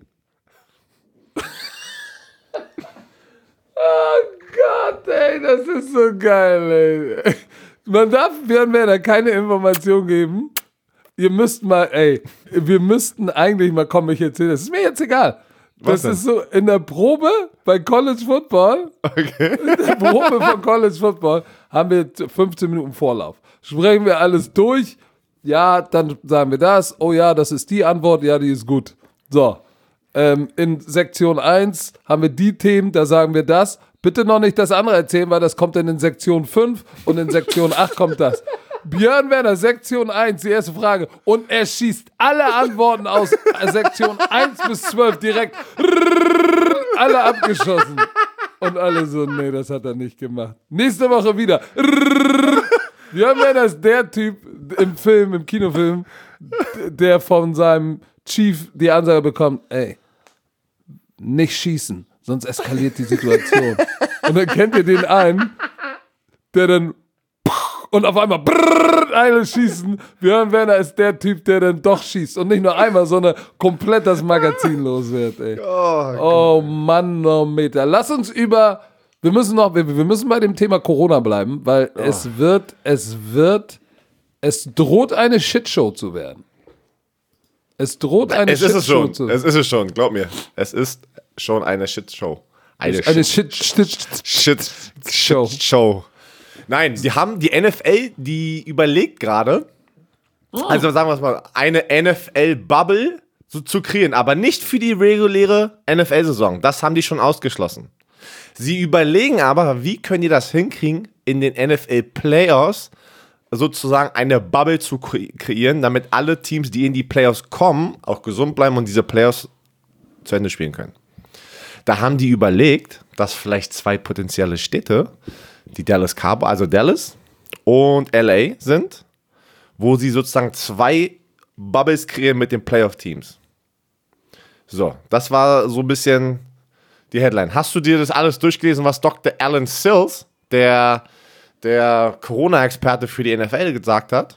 Oh Gott, ey, das ist so geil, ey. Man darf Björn Werner keine Information geben. Ihr müsst mal, ey, wir müssten eigentlich mal, komm, ich erzähle das. Ist mir jetzt egal. Das ist so, in der Probe bei College Football, okay. in der Probe von College Football haben wir fünfzehn Minuten Vorlauf. Sprechen wir alles durch, ja, dann sagen wir das, oh ja, das ist die Antwort, ja, die ist gut. So, ähm, in Sektion eins haben wir die Themen, da sagen wir das. Bitte noch nicht das andere erzählen, weil das kommt dann in Sektion fünf und in Sektion acht kommt das. Björn Werner, Sektion eins, die erste Frage. Und er schießt alle Antworten aus Sektion eins bis zwölf direkt. Alle abgeschossen. Und alle so, nee, das hat er nicht gemacht. Nächste Woche wieder. Björn Werner ist der Typ im Film, im Kinofilm, der von seinem Chief die Ansage bekommt, ey, nicht schießen, sonst eskaliert die Situation. Und dann kennt ihr den einen, der dann und auf einmal brrrr, alle schießen. Björn Werner ist der Typ, der dann doch schießt. Und nicht nur einmal, sondern komplett das Magazin los wird, ey. Oh, oh Manometer. Lass uns über, wir müssen noch, wir, wir müssen bei dem Thema Corona bleiben, weil oh. es wird, es wird, es droht eine Shitshow zu werden. Es droht eine es Shitshow ist es schon. zu werden. Es ist es schon, glaub mir. Es ist schon eine Shitshow. Eine, eine Shit, Shit, Shit, Show. Show. Nein, die haben die N F L, die überlegt gerade, oh. also sagen wir es mal, eine N F L-Bubble so zu kreieren, aber nicht für die reguläre N F L-Saison. Das haben die schon ausgeschlossen. Sie überlegen aber, wie können die das hinkriegen, in den N F L-Playoffs sozusagen eine Bubble zu kre- kreieren, damit alle Teams, die in die Playoffs kommen, auch gesund bleiben und diese Playoffs zu Ende spielen können. Da haben die überlegt, dass vielleicht zwei potenzielle Städte die Dallas Cowboys, also Dallas und L A sind, wo sie sozusagen zwei Bubbles kreieren mit den Playoff-Teams. So, das war so ein bisschen die Headline. Hast du dir das alles durchgelesen, was Doktor Alan Sills, der, der Corona-Experte für die N F L, gesagt hat?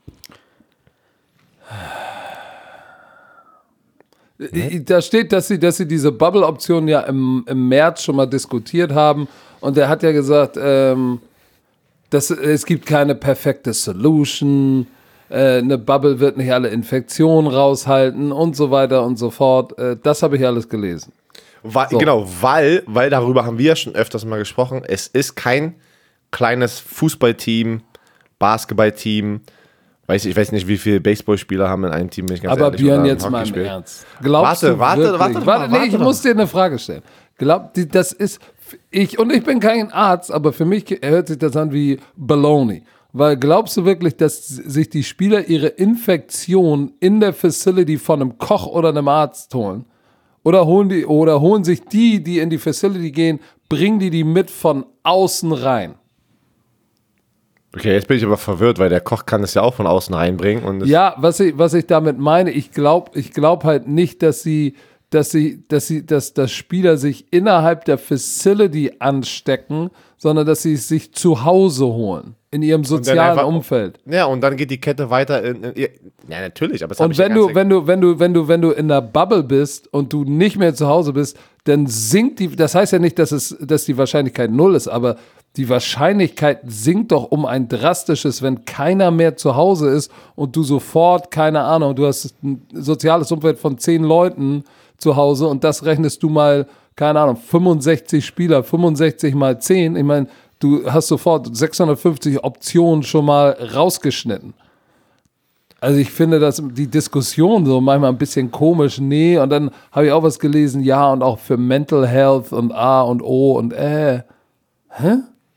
Da steht, dass sie, dass sie diese Bubble-Option ja im, im März schon mal diskutiert haben. Und er hat ja gesagt, ähm, dass es gibt keine perfekte Solution, äh, eine Bubble wird nicht alle Infektionen raushalten und so weiter und so fort. Äh, das habe ich alles gelesen. Weil, so. Genau, weil, weil darüber haben wir ja schon öfters mal gesprochen, es ist kein kleines Fußballteam, Basketballteam. Weiß, ich weiß nicht, wie viele Baseballspieler haben in einem Team. Nicht ganz Aber ehrlich, Björn, oder jetzt mal im Hockeyspiel. Ernst. Glaubst warte, du warte, wirklich, warte, warte, warte, nee, warte ich muss dir eine Frage stellen. Glaubt, die, das ist, ich, und ich bin kein Arzt, aber für mich hört sich das an wie Baloney. Weil glaubst du wirklich, dass sich die Spieler ihre Infektion in der Facility von einem Koch oder einem Arzt holen? Oder holen die, oder holen sich die, die in die Facility gehen, bringen die die mit von außen rein? Okay, jetzt bin ich aber verwirrt, weil der Koch kann es ja auch von außen reinbringen. Und ja, was ich, was ich damit meine, ich glaube ich glaub halt nicht, dass sie, dass sie, dass sie, dass, dass Spieler sich innerhalb der Facility anstecken, sondern dass sie es sich zu Hause holen, in ihrem sozialen einfach, Umfeld. Ja, und dann geht die Kette weiter in, in ja, natürlich, aber das Und wenn du, wenn du, wenn du, wenn du, wenn du in der Bubble bist und du nicht mehr zu Hause bist, dann sinkt die, das heißt ja nicht, dass es, dass die Wahrscheinlichkeit null ist, aber die Wahrscheinlichkeit sinkt doch um ein drastisches, wenn keiner mehr zu Hause ist und du sofort, keine Ahnung, du hast ein soziales Umfeld von zehn Leuten zu Hause und das rechnest du mal, keine Ahnung, fünfundsechzig Spieler, fünfundsechzig mal zehn, ich meine, du hast sofort sechshundertfünfzig Optionen schon mal rausgeschnitten. Also ich finde, dass die Diskussion so manchmal ein bisschen komisch, nee, und dann habe ich auch was gelesen, ja, und auch für Mental Health und A und O und äh. Hä?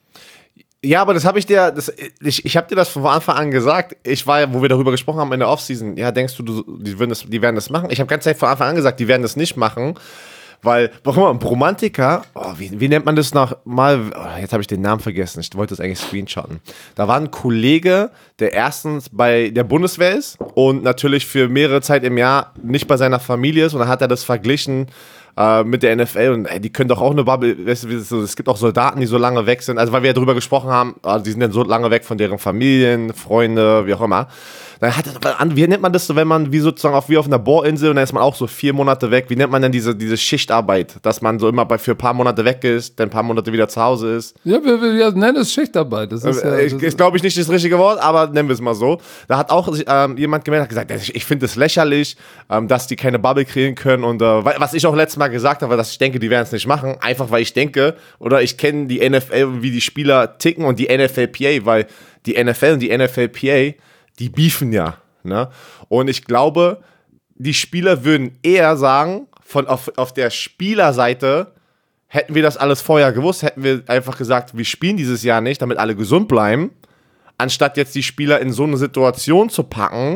Ja, aber das habe ich dir, das, ich, ich habe dir das von Anfang an gesagt. Ich war ja, wo wir darüber gesprochen haben in der Offseason, ja, denkst du, du die, würden das, die werden das machen? Ich habe ganz Zeit von Anfang an gesagt, die werden das nicht machen, weil, warum ein Bromantiker, oh, wie, wie nennt man das noch mal, oh, jetzt habe ich den Namen vergessen, ich wollte das eigentlich screenshotten. Da war ein Kollege, der erstens bei der Bundeswehr ist und natürlich für mehrere Zeit im Jahr nicht bei seiner Familie ist und dann hat er das verglichen äh, mit der N F L und ey, die können doch auch eine Bubble, weißt du, es gibt auch Soldaten, die so lange weg sind, also weil wir ja darüber gesprochen haben, also die sind dann so lange weg von deren Familien, Freunde, wie auch immer. Dann hat er, wie nennt man das so, wenn man wie sozusagen auf, wie auf einer Bohrinsel und dann ist man auch so vier Monate weg, wie nennt man denn diese, diese Schichtarbeit, dass man so immer bei, für ein paar Monate weg ist, dann ein paar Monate wieder zu Hause ist? Ja, wir, wir, wir nennen es Schichtarbeit. Das ist, ja, ich, ist, glaube ich, nicht das richtige Wort, aber nennen wir es mal so. Da hat auch ähm, jemand gemeldet, hat gesagt, ich, ich finde es lächerlich, ähm, dass die keine Bubble kreieren können und äh, was ich auch letztes Mal gesagt habe, dass ich denke, die werden es nicht machen, einfach weil ich denke, oder ich kenne die N F L, wie die Spieler ticken und die N F L P A, weil die N F L und die N F L P A, die beefen ja. Ne? Und ich glaube, die Spieler würden eher sagen, von auf, auf der Spielerseite, hätten wir das alles vorher gewusst, hätten wir einfach gesagt, wir spielen dieses Jahr nicht, damit alle gesund bleiben, anstatt jetzt die Spieler in so eine Situation zu packen,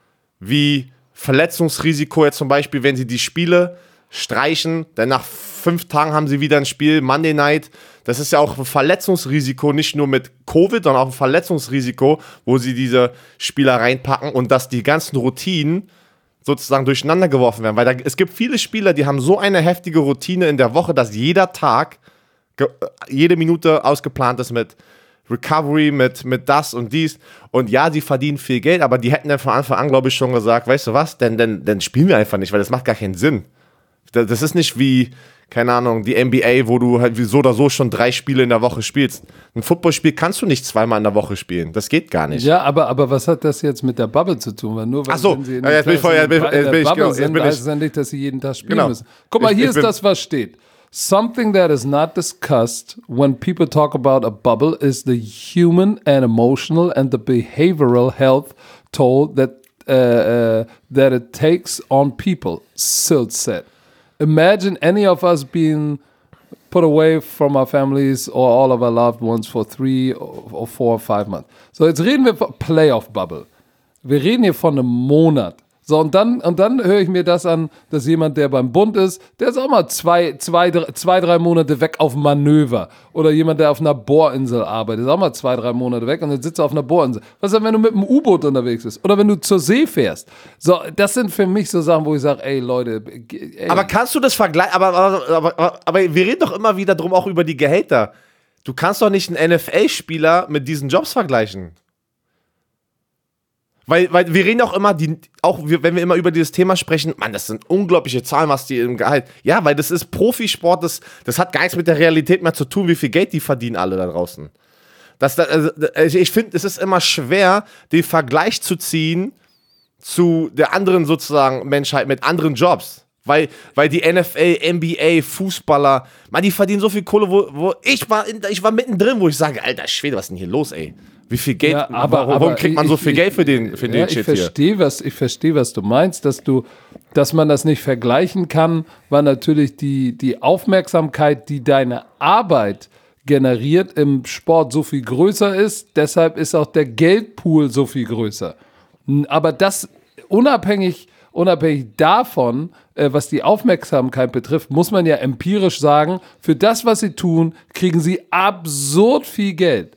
wie Verletzungsrisiko jetzt zum Beispiel, wenn sie die Spiele streichen, dann nach fünf Tagen haben sie wieder ein Spiel, Monday Night. Das ist ja auch ein Verletzungsrisiko, nicht nur mit Covid, sondern auch ein Verletzungsrisiko, wo sie diese Spieler reinpacken und dass die ganzen Routinen sozusagen durcheinander geworfen werden. Weil da, es gibt viele Spieler, die haben so eine heftige Routine in der Woche, dass jeder Tag, ge, jede Minute ausgeplant ist mit Recovery, mit, mit das und dies. Und ja, sie verdienen viel Geld, aber die hätten dann von Anfang an, glaube ich, schon gesagt, weißt du was, denn, denn, denn spielen wir einfach nicht, weil das macht gar keinen Sinn. Das ist nicht wie, keine Ahnung, die N B A, wo du halt so oder so schon drei Spiele in der Woche spielst. Ein Footballspiel kannst du nicht zweimal in der Woche spielen. Das geht gar nicht. Ja, aber, aber was hat das jetzt mit der Bubble zu tun? Weil nur weil Ach so, wenn sie in ja, jetzt bin ich voll, jetzt bin ich, jetzt bin ich, genau, sind, jetzt bin heißt ich. es ja nicht, dass sie jeden Tag spielen Genau. müssen. Guck mal, Ich- hier ich ist bin- das, was steht. Something that is not discussed when people talk about a bubble is the human and emotional and the behavioral health toll that, uh, uh, that it takes on people, Silt said. Imagine any of us being put away from our families or all of our loved ones for three or or four or five months. So, jetzt reden wir von Playoff Bubble. Wir reden hier von einem Monat. So, und dann, und dann höre ich mir das an, dass jemand, der beim Bund ist, der ist auch mal zwei, zwei, drei, zwei, drei Monate weg auf Manöver. Oder jemand, der auf einer Bohrinsel arbeitet, ist auch mal zwei, drei Monate weg und dann sitzt er auf einer Bohrinsel. Was ist denn, wenn du mit einem U-Boot unterwegs bist? Oder wenn du zur See fährst? So, das sind für mich so Sachen, wo ich sage, ey Leute. Ey. Aber kannst du das vergleichen? Aber, aber, aber, aber, aber wir reden doch immer wieder drum, auch über die Gehälter. Du kannst doch nicht einen N F L-Spieler mit diesen Jobs vergleichen. Weil, weil wir reden auch immer, die, auch wenn wir immer über dieses Thema sprechen, Mann, das sind unglaubliche Zahlen, was die im Gehalt. Ja, weil das ist Profisport, das, das hat gar nichts mit der Realität mehr zu tun, wie viel Geld die verdienen alle da draußen. Das, also, ich finde, es ist immer schwer, den Vergleich zu ziehen zu der anderen sozusagen Menschheit mit anderen Jobs. Weil, weil die N F L, N B A, Fußballer, man, die verdienen so viel Kohle, wo, wo ich war, in, ich war mittendrin, wo ich sage, Alter Schwede, was ist denn hier los, ey? Wie viel Geld, ja, aber, warum aber kriegt man so viel ich, Geld für den, für den ja, Shit ich versteh, hier? Was, ich verstehe, was du meinst, dass du, dass man das nicht vergleichen kann, weil natürlich die, die Aufmerksamkeit, die deine Arbeit generiert im Sport so viel größer ist, deshalb ist auch der Geldpool so viel größer. Aber das unabhängig, unabhängig davon, äh, was die Aufmerksamkeit betrifft, muss man ja empirisch sagen, für das, was sie tun, kriegen sie absurd viel Geld.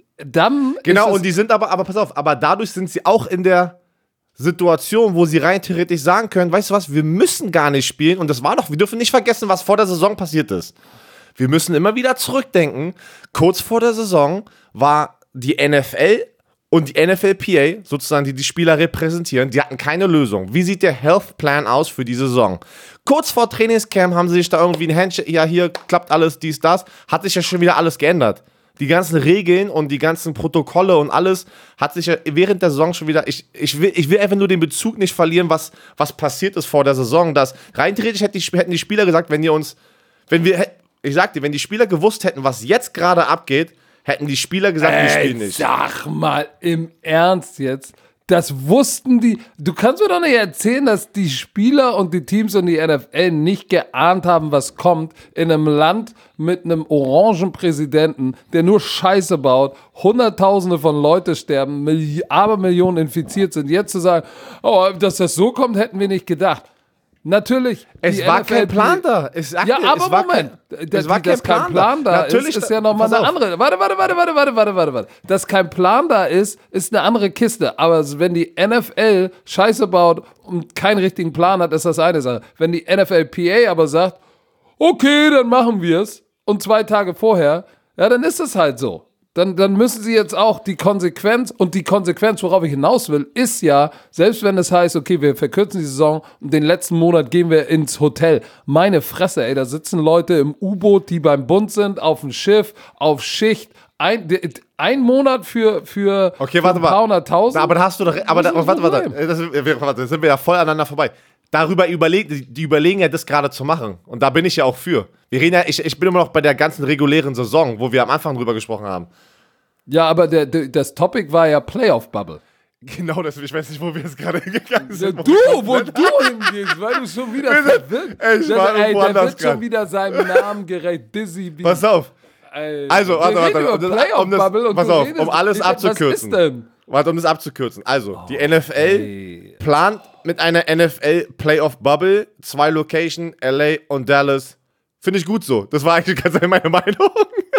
Dann genau, und die sind aber, aber pass auf, aber dadurch sind sie auch in der Situation, wo sie rein theoretisch sagen können, weißt du was, wir müssen gar nicht spielen und das war doch, wir dürfen nicht vergessen, was vor der Saison passiert ist. Wir müssen immer wieder zurückdenken, kurz vor der Saison war die N F L und die N F L P A, sozusagen, die die Spieler repräsentieren, die hatten keine Lösung. Wie sieht der Health Plan aus für die Saison? Kurz vor Trainingscamp haben sie sich da irgendwie ein Handshake, ja hier klappt alles, dies, das, hat sich ja schon wieder alles geändert. Die ganzen Regeln und die ganzen Protokolle und alles hat sich ja während der Saison schon wieder, ich, ich, will, ich will einfach nur den Bezug nicht verlieren, was, was passiert ist vor der Saison. Dass rein theoretisch hätten die, hätten die Spieler gesagt, wenn ihr uns, wenn wir, ich sag dir, wenn die Spieler gewusst hätten, was jetzt gerade abgeht, hätten die Spieler gesagt, Ey, wir spielen nicht. Sag mal im Ernst jetzt. Das wussten die. Du kannst mir doch nicht erzählen, dass die Spieler und die Teams und die N F L nicht geahnt haben, was kommt in einem Land mit einem orangen Präsidenten, der nur Scheiße baut, Hunderttausende von Leute sterben, Milli- Abermillionen infiziert sind. Jetzt zu sagen, oh, dass das so kommt, hätten wir nicht gedacht. Natürlich. Es war kein Plan da. Es sagte, ja, aber es war Moment. Kein, dass, es war dass kein kein Plan da Natürlich, ist, ist ja nochmal eine andere. Warte, warte, warte, warte, warte, warte, warte, warte. Dass kein Plan da ist, ist eine andere Kiste. Aber wenn die N F L Scheiße baut und keinen richtigen Plan hat, ist das eine Sache. Wenn die N F L P A aber sagt, okay, dann machen wir es, und zwei Tage vorher, ja, dann ist es halt so. Dann, dann müssen sie jetzt auch die Konsequenz, und die Konsequenz, worauf ich hinaus will, ist ja, selbst wenn es heißt, okay, wir verkürzen die Saison und den letzten Monat gehen wir ins Hotel. Meine Fresse, ey, da sitzen Leute im U-Boot, die beim Bund sind, auf dem Schiff, auf Schicht. Ein, ein Monat für, für, okay, für warte ein paar hunderttausend. Na, aber da hast du doch, aber da, warte, warte, das, warte, da sind wir ja voll aneinander vorbei. Darüber überlegen, die überlegen ja, das gerade zu machen. Und da bin ich ja auch für. Wir reden ja, ich, ich bin immer noch bei der ganzen regulären Saison, wo wir am Anfang drüber gesprochen haben. Ja, aber der, der, das Topic war ja Playoff-Bubble. Genau, das, ich weiß nicht, wo wir jetzt gerade hingegangen sind. Ja, du, wo du hingehst, weil du schon wieder verwirrt. Ich war ey, irgendwo der anders wird schon grad. wieder seinem Namen gerecht. Dizzy B. Pass auf. Ey, Also, wir warte, reden warte, über um das- Playoff-Bubble um das- und pass du auf, redest- um alles ich- abzukürzen. Was ist denn? Warte, um das abzukürzen. Also, die N F L ey. plant mit einer N F L Playoff Bubble, zwei Location, L A und Dallas. Finde ich gut so. Das war eigentlich ganz meine Meinung.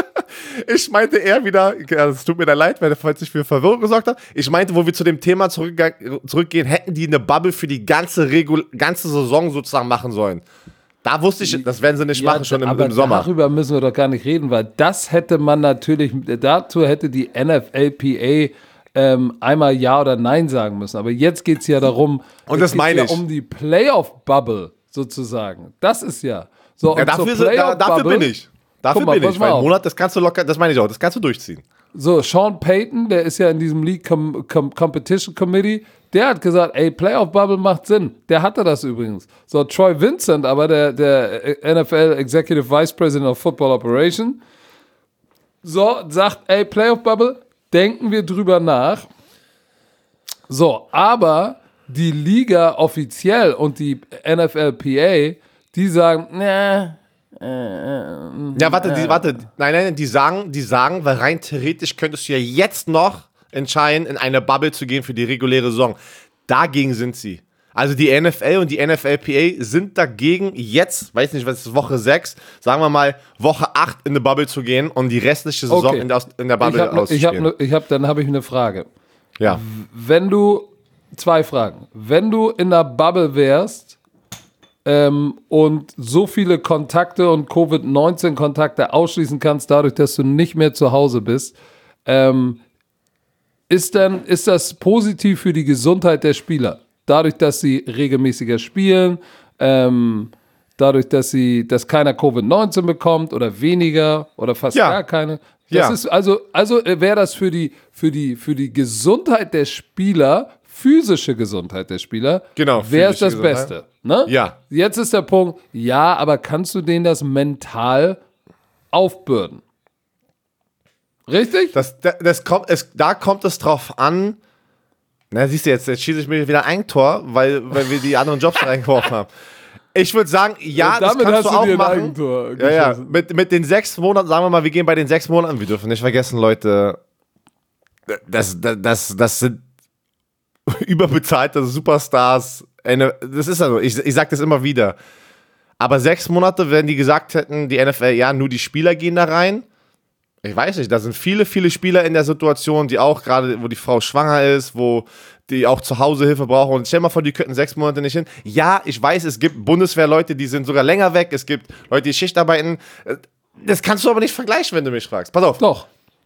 Ich meinte eher wieder, es tut mir da leid, weil falls ich für Verwirrung gesorgt habe. Ich meinte, wo wir zu dem Thema zurückge- zurückgehen, hätten die eine Bubble für die ganze, Regul- ganze Saison sozusagen machen sollen. Da wusste ich, das werden sie nicht Ja, machen, schon im, aber im Sommer. darüber müssen wir doch gar nicht reden, weil das hätte man natürlich, dazu hätte die N F L P A ähm, einmal Ja oder Nein sagen müssen. Aber jetzt geht es ja darum, Und jetzt das geht's meine ja ich. um die Playoff-Bubble sozusagen. Das ist ja. So, Ja, und dafür, zur sind- da, dafür Playoff-Bubble- bin ich. Dafür Guck mal, bin pass ich. mal Weil auf. einen Monat, das kannst du locker, das meine ich auch, das kannst du durchziehen. So, Sean Payton, der ist ja in diesem League Com- Com- Competition Committee, der hat gesagt, ey, Playoff Bubble macht Sinn. Der hatte das übrigens. So, Troy Vincent, aber der, der N F L Executive Vice President of Football Operation, so, sagt, ey, Playoff Bubble, denken wir drüber nach. So, aber die Liga offiziell und die N F L P A, die sagen, ne, Ja, warte, die, warte. Nein, nein, die sagen, die sagen, weil rein theoretisch könntest du ja jetzt noch entscheiden, in eine Bubble zu gehen für die reguläre Saison. Dagegen sind sie. Also die N F L und die N F L P A sind dagegen jetzt, weiß nicht, was ist Woche sechs, sagen wir mal Woche acht in die Bubble zu gehen und die restliche Saison Okay. in, der, in der Bubble Ich hab, ne- ich hab, auszuspielen. ne- ich hab, dann habe ich eine Frage. Ja. Wenn du, zwei Fragen. Wenn du in der Bubble wärst ähm, und so viele Kontakte und Covid neunzehn Kontakte ausschließen kannst, dadurch, dass du nicht mehr zu Hause bist, ähm, ist, dann, ist das positiv für die Gesundheit der Spieler? Dadurch, dass sie regelmäßiger spielen, ähm, dadurch, dass sie, dass keiner Covid neunzehn bekommt oder weniger oder fast Ja. gar keine. Das Ja. ist also, also wäre das für die, für die, für die Gesundheit der Spieler, physische Gesundheit der Spieler, Genau, wäre es das physische Beste. Ne? Ja. Jetzt ist der Punkt, ja, aber kannst du denen das mental aufbürden? Richtig? Das, das, das kommt, es, da kommt es drauf an. Na, siehst du jetzt, jetzt schieße ich mir wieder ein Tor, weil, weil wir die anderen Jobs reingeworfen haben. Ich würde sagen, ja, Und das damit kannst hast du auch dir ein machen. Eigentor Ja, ja. geschossen. Mit, mit den sechs Monaten, sagen wir mal, wir gehen bei den sechs Monaten. Wir dürfen nicht vergessen, Leute, das, das, das, das sind überbezahlte Superstars. Eine, das ist also, ich, ich sag das immer wieder. Aber sechs Monate, wenn die gesagt hätten, die N F L, ja, nur die Spieler gehen da rein. Ich weiß nicht, da sind viele, viele Spieler in der Situation, die auch gerade, wo die Frau schwanger ist, wo die auch zu Hause Hilfe brauchen. Und stell dir mal vor, die könnten sechs Monate nicht hin. Ja, ich weiß, es gibt Bundeswehrleute, die sind sogar länger weg. Es gibt Leute, die Schicht arbeiten. Das kannst du aber nicht vergleichen, wenn du mich fragst. Pass auf. Doch.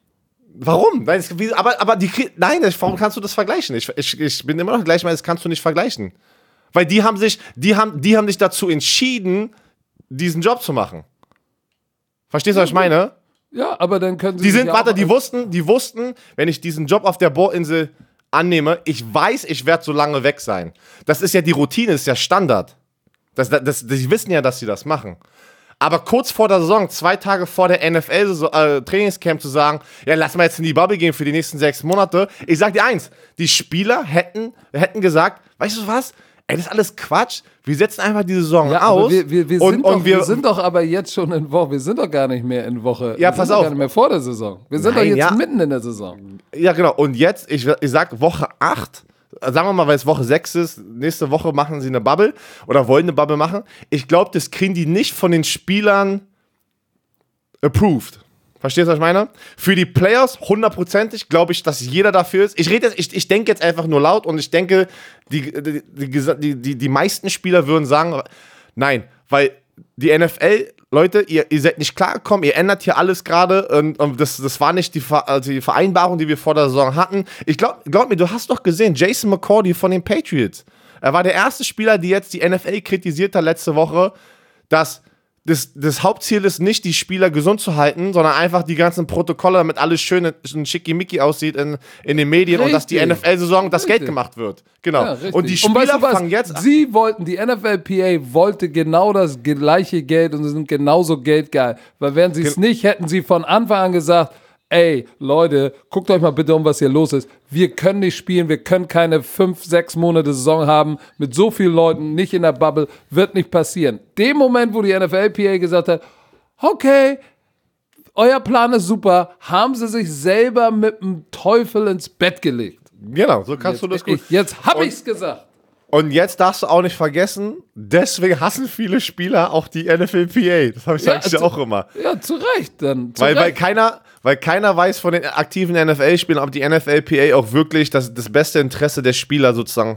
Warum? Nein, es, wie, aber, aber die, nein, warum kannst du das vergleichen? Ich, ich, ich bin immer noch gleich mal, das kannst du nicht vergleichen. Weil die haben sich, die haben, die haben sich dazu entschieden, diesen Job zu machen. Verstehst du, was ich meine? Ja, aber dann können sie Die sich sind, ja warte, auch- die wussten, die wussten, wenn ich diesen Job auf der Bohrinsel annehme, ich weiß, ich werde so lange weg sein. Das ist ja die Routine, ist ja Standard. Das, das, das, die wissen ja, dass sie das machen. Aber kurz vor der Saison, zwei Tage vor der N F L-Trainingscamp zu sagen, ja, lass mal jetzt in die Bubble gehen für die nächsten sechs Monate. Ich sag dir eins, die Spieler hätten, hätten gesagt, weißt du was? Ey, das ist alles Quatsch. Wir setzen einfach die Saison Ja, aber aus. wir, wir, wir, und, sind und doch, wir, wir sind doch aber jetzt schon in Woche. Wir sind doch gar nicht mehr in Woche. Ja, wir pass sind doch auf. gar nicht mehr vor der Saison. Wir sind Nein, doch jetzt ja. mitten in der Saison. Ja, genau. Und jetzt, ich, ich sag Woche acht, sagen wir mal, weil es Woche sechs ist, nächste Woche machen sie eine Bubble oder wollen eine Bubble machen. Ich glaube, das kriegen die nicht von den Spielern approved. Verstehst du, was ich meine? Für die Players hundertprozentig glaube ich, dass jeder dafür ist. Ich rede jetzt, ich, ich denke jetzt einfach nur laut und ich denke, die, die, die, die, die meisten Spieler würden sagen, nein, weil die N F L, Leute, ihr, ihr seid nicht klargekommen, ihr ändert hier alles gerade und, und das, das war nicht die, Ver, also die Vereinbarung, die wir vor der Saison hatten. Ich glaube, glaub mir, du hast doch gesehen, Jason McCourty von den Patriots, er war der erste Spieler, die jetzt die N F L kritisiert hat letzte Woche, dass Das, das Hauptziel ist nicht, die Spieler gesund zu halten, sondern einfach die ganzen Protokolle, damit alles schön und schickimicki aussieht in, in den Medien und dass die Richtig. N F L-Saison das Richtig. Geld gemacht wird. Genau. Ja, richtig. und die Und weißt Spieler du was? fangen jetzt an. Sie wollten, die N F L P A wollte genau das gleiche Geld und sie sind genauso geldgeil. Weil wären sie es nicht, hätten sie von Anfang an gesagt, ey, Leute, guckt euch mal bitte um, was hier los ist. Wir können nicht spielen, wir können keine fünf, sechs Monate Saison haben mit so vielen Leuten, nicht in der Bubble, wird nicht passieren. Dem Moment, wo die N F L P A gesagt hat, okay, euer Plan ist super, haben sie sich selber mit dem Teufel ins Bett gelegt. Genau, so kannst du das gut. Ich, jetzt hab Und- ich's gesagt. Und jetzt darfst du auch nicht vergessen, deswegen hassen viele Spieler auch die N F L P A. Das habe ich Ja, sag ich dir zu- auch immer. Ja, zu Recht dann. Zu Weil, weil, Recht. keiner, weil keiner weiß von den aktiven N F L-Spielern, ob die N F L P A auch wirklich das, das beste Interesse der Spieler sozusagen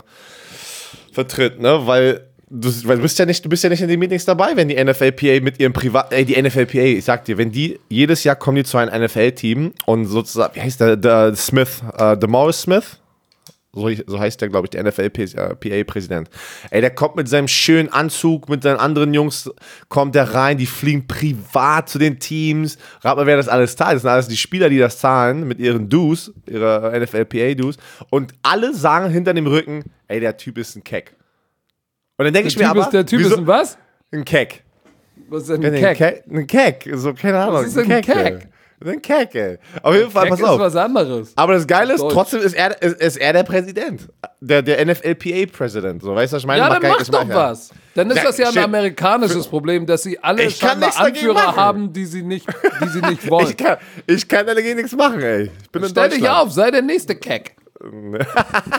vertritt, ne? Weil du, weil du bist ja nicht, du bist ja nicht in den Meetings dabei, wenn die N F L P A mit ihrem Privat, ey, die N F L P A, ich sag dir, wenn die, jedes Jahr kommen die zu einem N F L-Team und sozusagen, wie heißt der, der Smith, äh, DeMaurice Smith? So, so heißt der, glaube ich, der N F L P A-Präsident. Ey, der kommt mit seinem schönen Anzug, mit seinen anderen Jungs, kommt der rein, die fliegen privat zu den Teams. Rat mal, wer das alles zahlt. Das sind alles die Spieler, die das zahlen, mit ihren Dues, ihre N F L P A-Dues. Und alle sagen hinter dem Rücken, ey, der Typ ist ein Keck. Und dann denke ich der mir Typ aber, ist, der Typ wieso- ist ein was? ein Keck. Was ist denn Ein ein Keck? Keck. Ein Keck, so, keine Ahnung. ist ein Keck? ey. Ein Keck, ey. Auf jeden Fall, Keck pass ist auf. was anderes. Aber das Geile ist, Deutsch. trotzdem ist er, ist, ist er der Präsident. Der, der N F L P A-Präsident. So, weißt du, was ich meine? Ja, Mach dann kein- mach ich doch mach- was. Dann ist Ja, das ja ein shit. amerikanisches Problem, dass sie alle Ich kann scheinbar nichts dagegen Anführer machen. haben, die sie nicht, die sie nicht wollen. Ich kann, ich kann dagegen nichts machen, ey. Ich bin in Stell dich Deutschland. auf, sei der nächste Keck.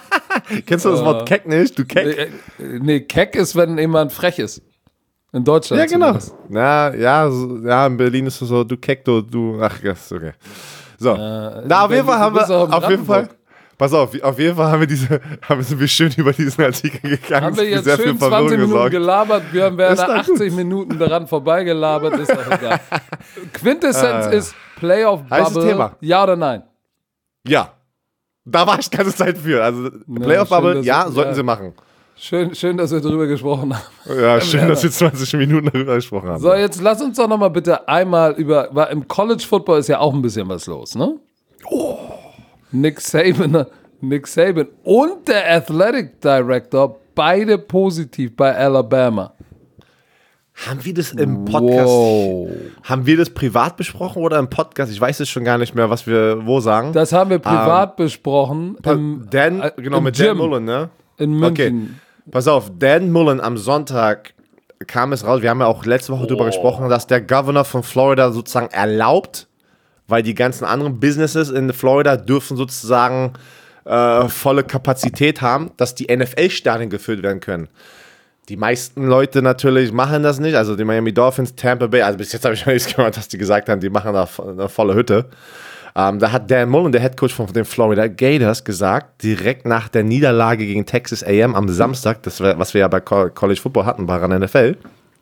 Kennst du das Wort Keck nicht? Du Keck? Nee, nee, Keck ist, wenn jemand frech ist. In Deutschland. Ja, genau. zumindest. Na, ja, so, ja, in Berlin ist es so, du Keck, du, du, ach, ja, ist okay. So, Äh, na, auf jeden Fall haben wir, auf auf jeden Fall, pass auf, auf jeden Fall haben wir diese, haben, sind wir schön über diesen Artikel gegangen. Haben wir für jetzt sehr schön viel Verwirrung zwanzig Minuten gesorgt. gelabert, wir haben während Ist doch achtzig gut. Minuten daran vorbeigelabert, ist doch egal. Quintessenz Äh, ist Playoff heißes Bubble, Thema. ja oder nein? Ja, da war ich die ganze Zeit für. Also, Playoff schön, Bubble, dass ja, du- sollten ja. sie machen. Schön, schön, dass wir drüber gesprochen haben. Ja, schön, dass wir zwanzig Minuten darüber gesprochen haben. So, jetzt lass uns doch noch mal bitte einmal über, weil im College Football ist ja auch ein bisschen was los, ne? Oh. Nick Saban, Nick Saban und der Athletic Director, beide positiv bei Alabama. Haben wir das im Podcast, Wow. haben wir das privat besprochen oder im Podcast? Ich weiß es schon gar nicht mehr, was wir wo sagen. Das haben wir privat besprochen. Im, Dan, äh, genau, im mit Gym Dan Mullen, ne? in München. Pass auf, Dan Mullen am Sonntag kam es raus, wir haben ja auch letzte Woche drüber gesprochen, dass der Governor von Florida sozusagen erlaubt, weil die ganzen anderen Businesses in Florida dürfen sozusagen äh, volle Kapazität haben, dass die N F L-Stadien gefüllt werden können. Die meisten Leute natürlich machen das nicht, also die Miami Dolphins, Tampa Bay, also bis jetzt habe ich noch nichts gehört, dass die gesagt haben, die machen da eine volle Hütte. Ähm, da hat Dan Mullen, der Headcoach von den Florida Gators, gesagt, direkt nach der Niederlage gegen Texas A and M am Samstag, das wär, was wir ja bei College Football hatten, bei N F L,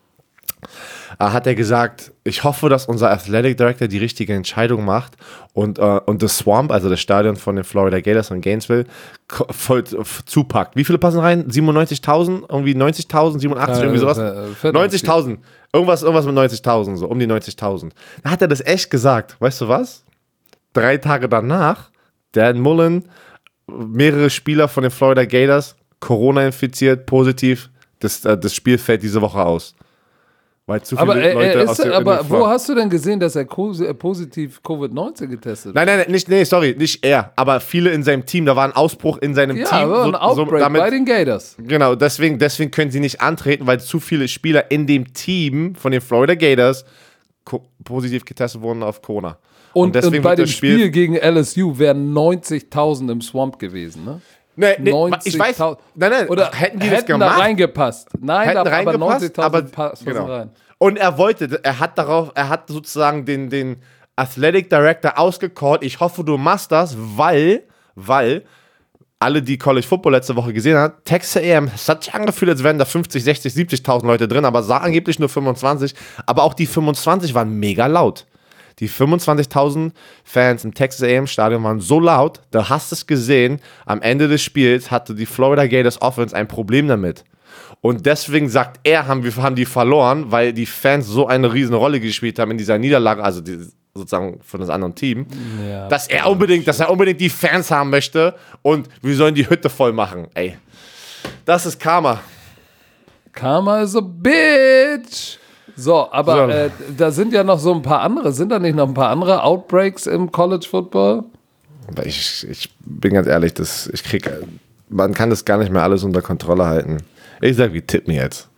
äh, hat er gesagt, ich hoffe, dass unser Athletic Director die richtige Entscheidung macht und, äh, und das Swamp, also das Stadion von den Florida Gators in Gainesville, ko- voll f- zupackt. Wie viele passen rein? siebenundneunzigtausend? Irgendwie neunzigtausend? siebenundachtzig? Irgendwie sowas? Äh, vierundneunzig. neunzigtausend. Irgendwas, irgendwas mit neunzigtausend, so um die neunzigtausend. Da hat er das echt gesagt. Weißt du was? Drei Tage danach, Dan Mullen, mehrere Spieler von den Florida Gators, Corona infiziert, positiv, das, äh, das Spiel fällt diese Woche aus. Weil zu viele Aber, äh, Leute er aus ist, dem aber in den wo Flo- hast du denn gesehen, dass er ko- äh, positiv Covid neunzehn getestet Nein, nein, nein, nicht, nee, sorry, nicht er, aber viele in seinem Team, da war ein Ausbruch in seinem Ja, Team. aber ein Outbreak damit, bei den Gators. Genau, deswegen, deswegen können sie nicht antreten, weil zu viele Spieler in dem Team von den Florida Gators ko- positiv getestet wurden auf Corona. Und, deswegen und bei wird dem das Spiel, Spiel- gegen L S U wären neunzigtausend im Swamp gewesen, ne? Nee, nee, ich weiß, neunzigtausend. nein, nein, Oder hätten die das hätten da gemacht? reingepasst. Nein, Hätten aber, aber reingepasst, neunzigtausend aber- passen genau. rein. Und er wollte, er hat darauf, er hat sozusagen den, den Athletic Director ausgecallt. Ich hoffe, du machst das, weil, weil alle, die College Football letzte Woche gesehen haben, Texas A and M, es hat sich angefühlt, als wären da fünfzig, sechzig, siebzigtausend Leute drin, aber sah angeblich nur fünfundzwanzig. Aber auch die fünfundzwanzig waren mega laut. Die fünfundzwanzigtausend Fans im Texas A and M Stadion waren so laut, da hast du es gesehen, am Ende des Spiels hatte die Florida Gators Offense ein Problem damit. Und deswegen sagt er, haben wir haben die verloren, weil die Fans so eine riesen Rolle gespielt haben in dieser Niederlage, also die, sozusagen von das anderen Team, Ja. dass er unbedingt, dass er unbedingt die Fans haben möchte und wir sollen die Hütte voll machen. Ey, das ist Karma. Karma is a bitch. So, aber So. Äh, da sind ja noch so ein paar andere, sind da nicht noch ein paar andere Outbreaks im College Football? Aber ich, ich bin ganz ehrlich, das, ich krieg, man kann das gar nicht mehr alles unter Kontrolle halten. Ich sag, wir tippen jetzt.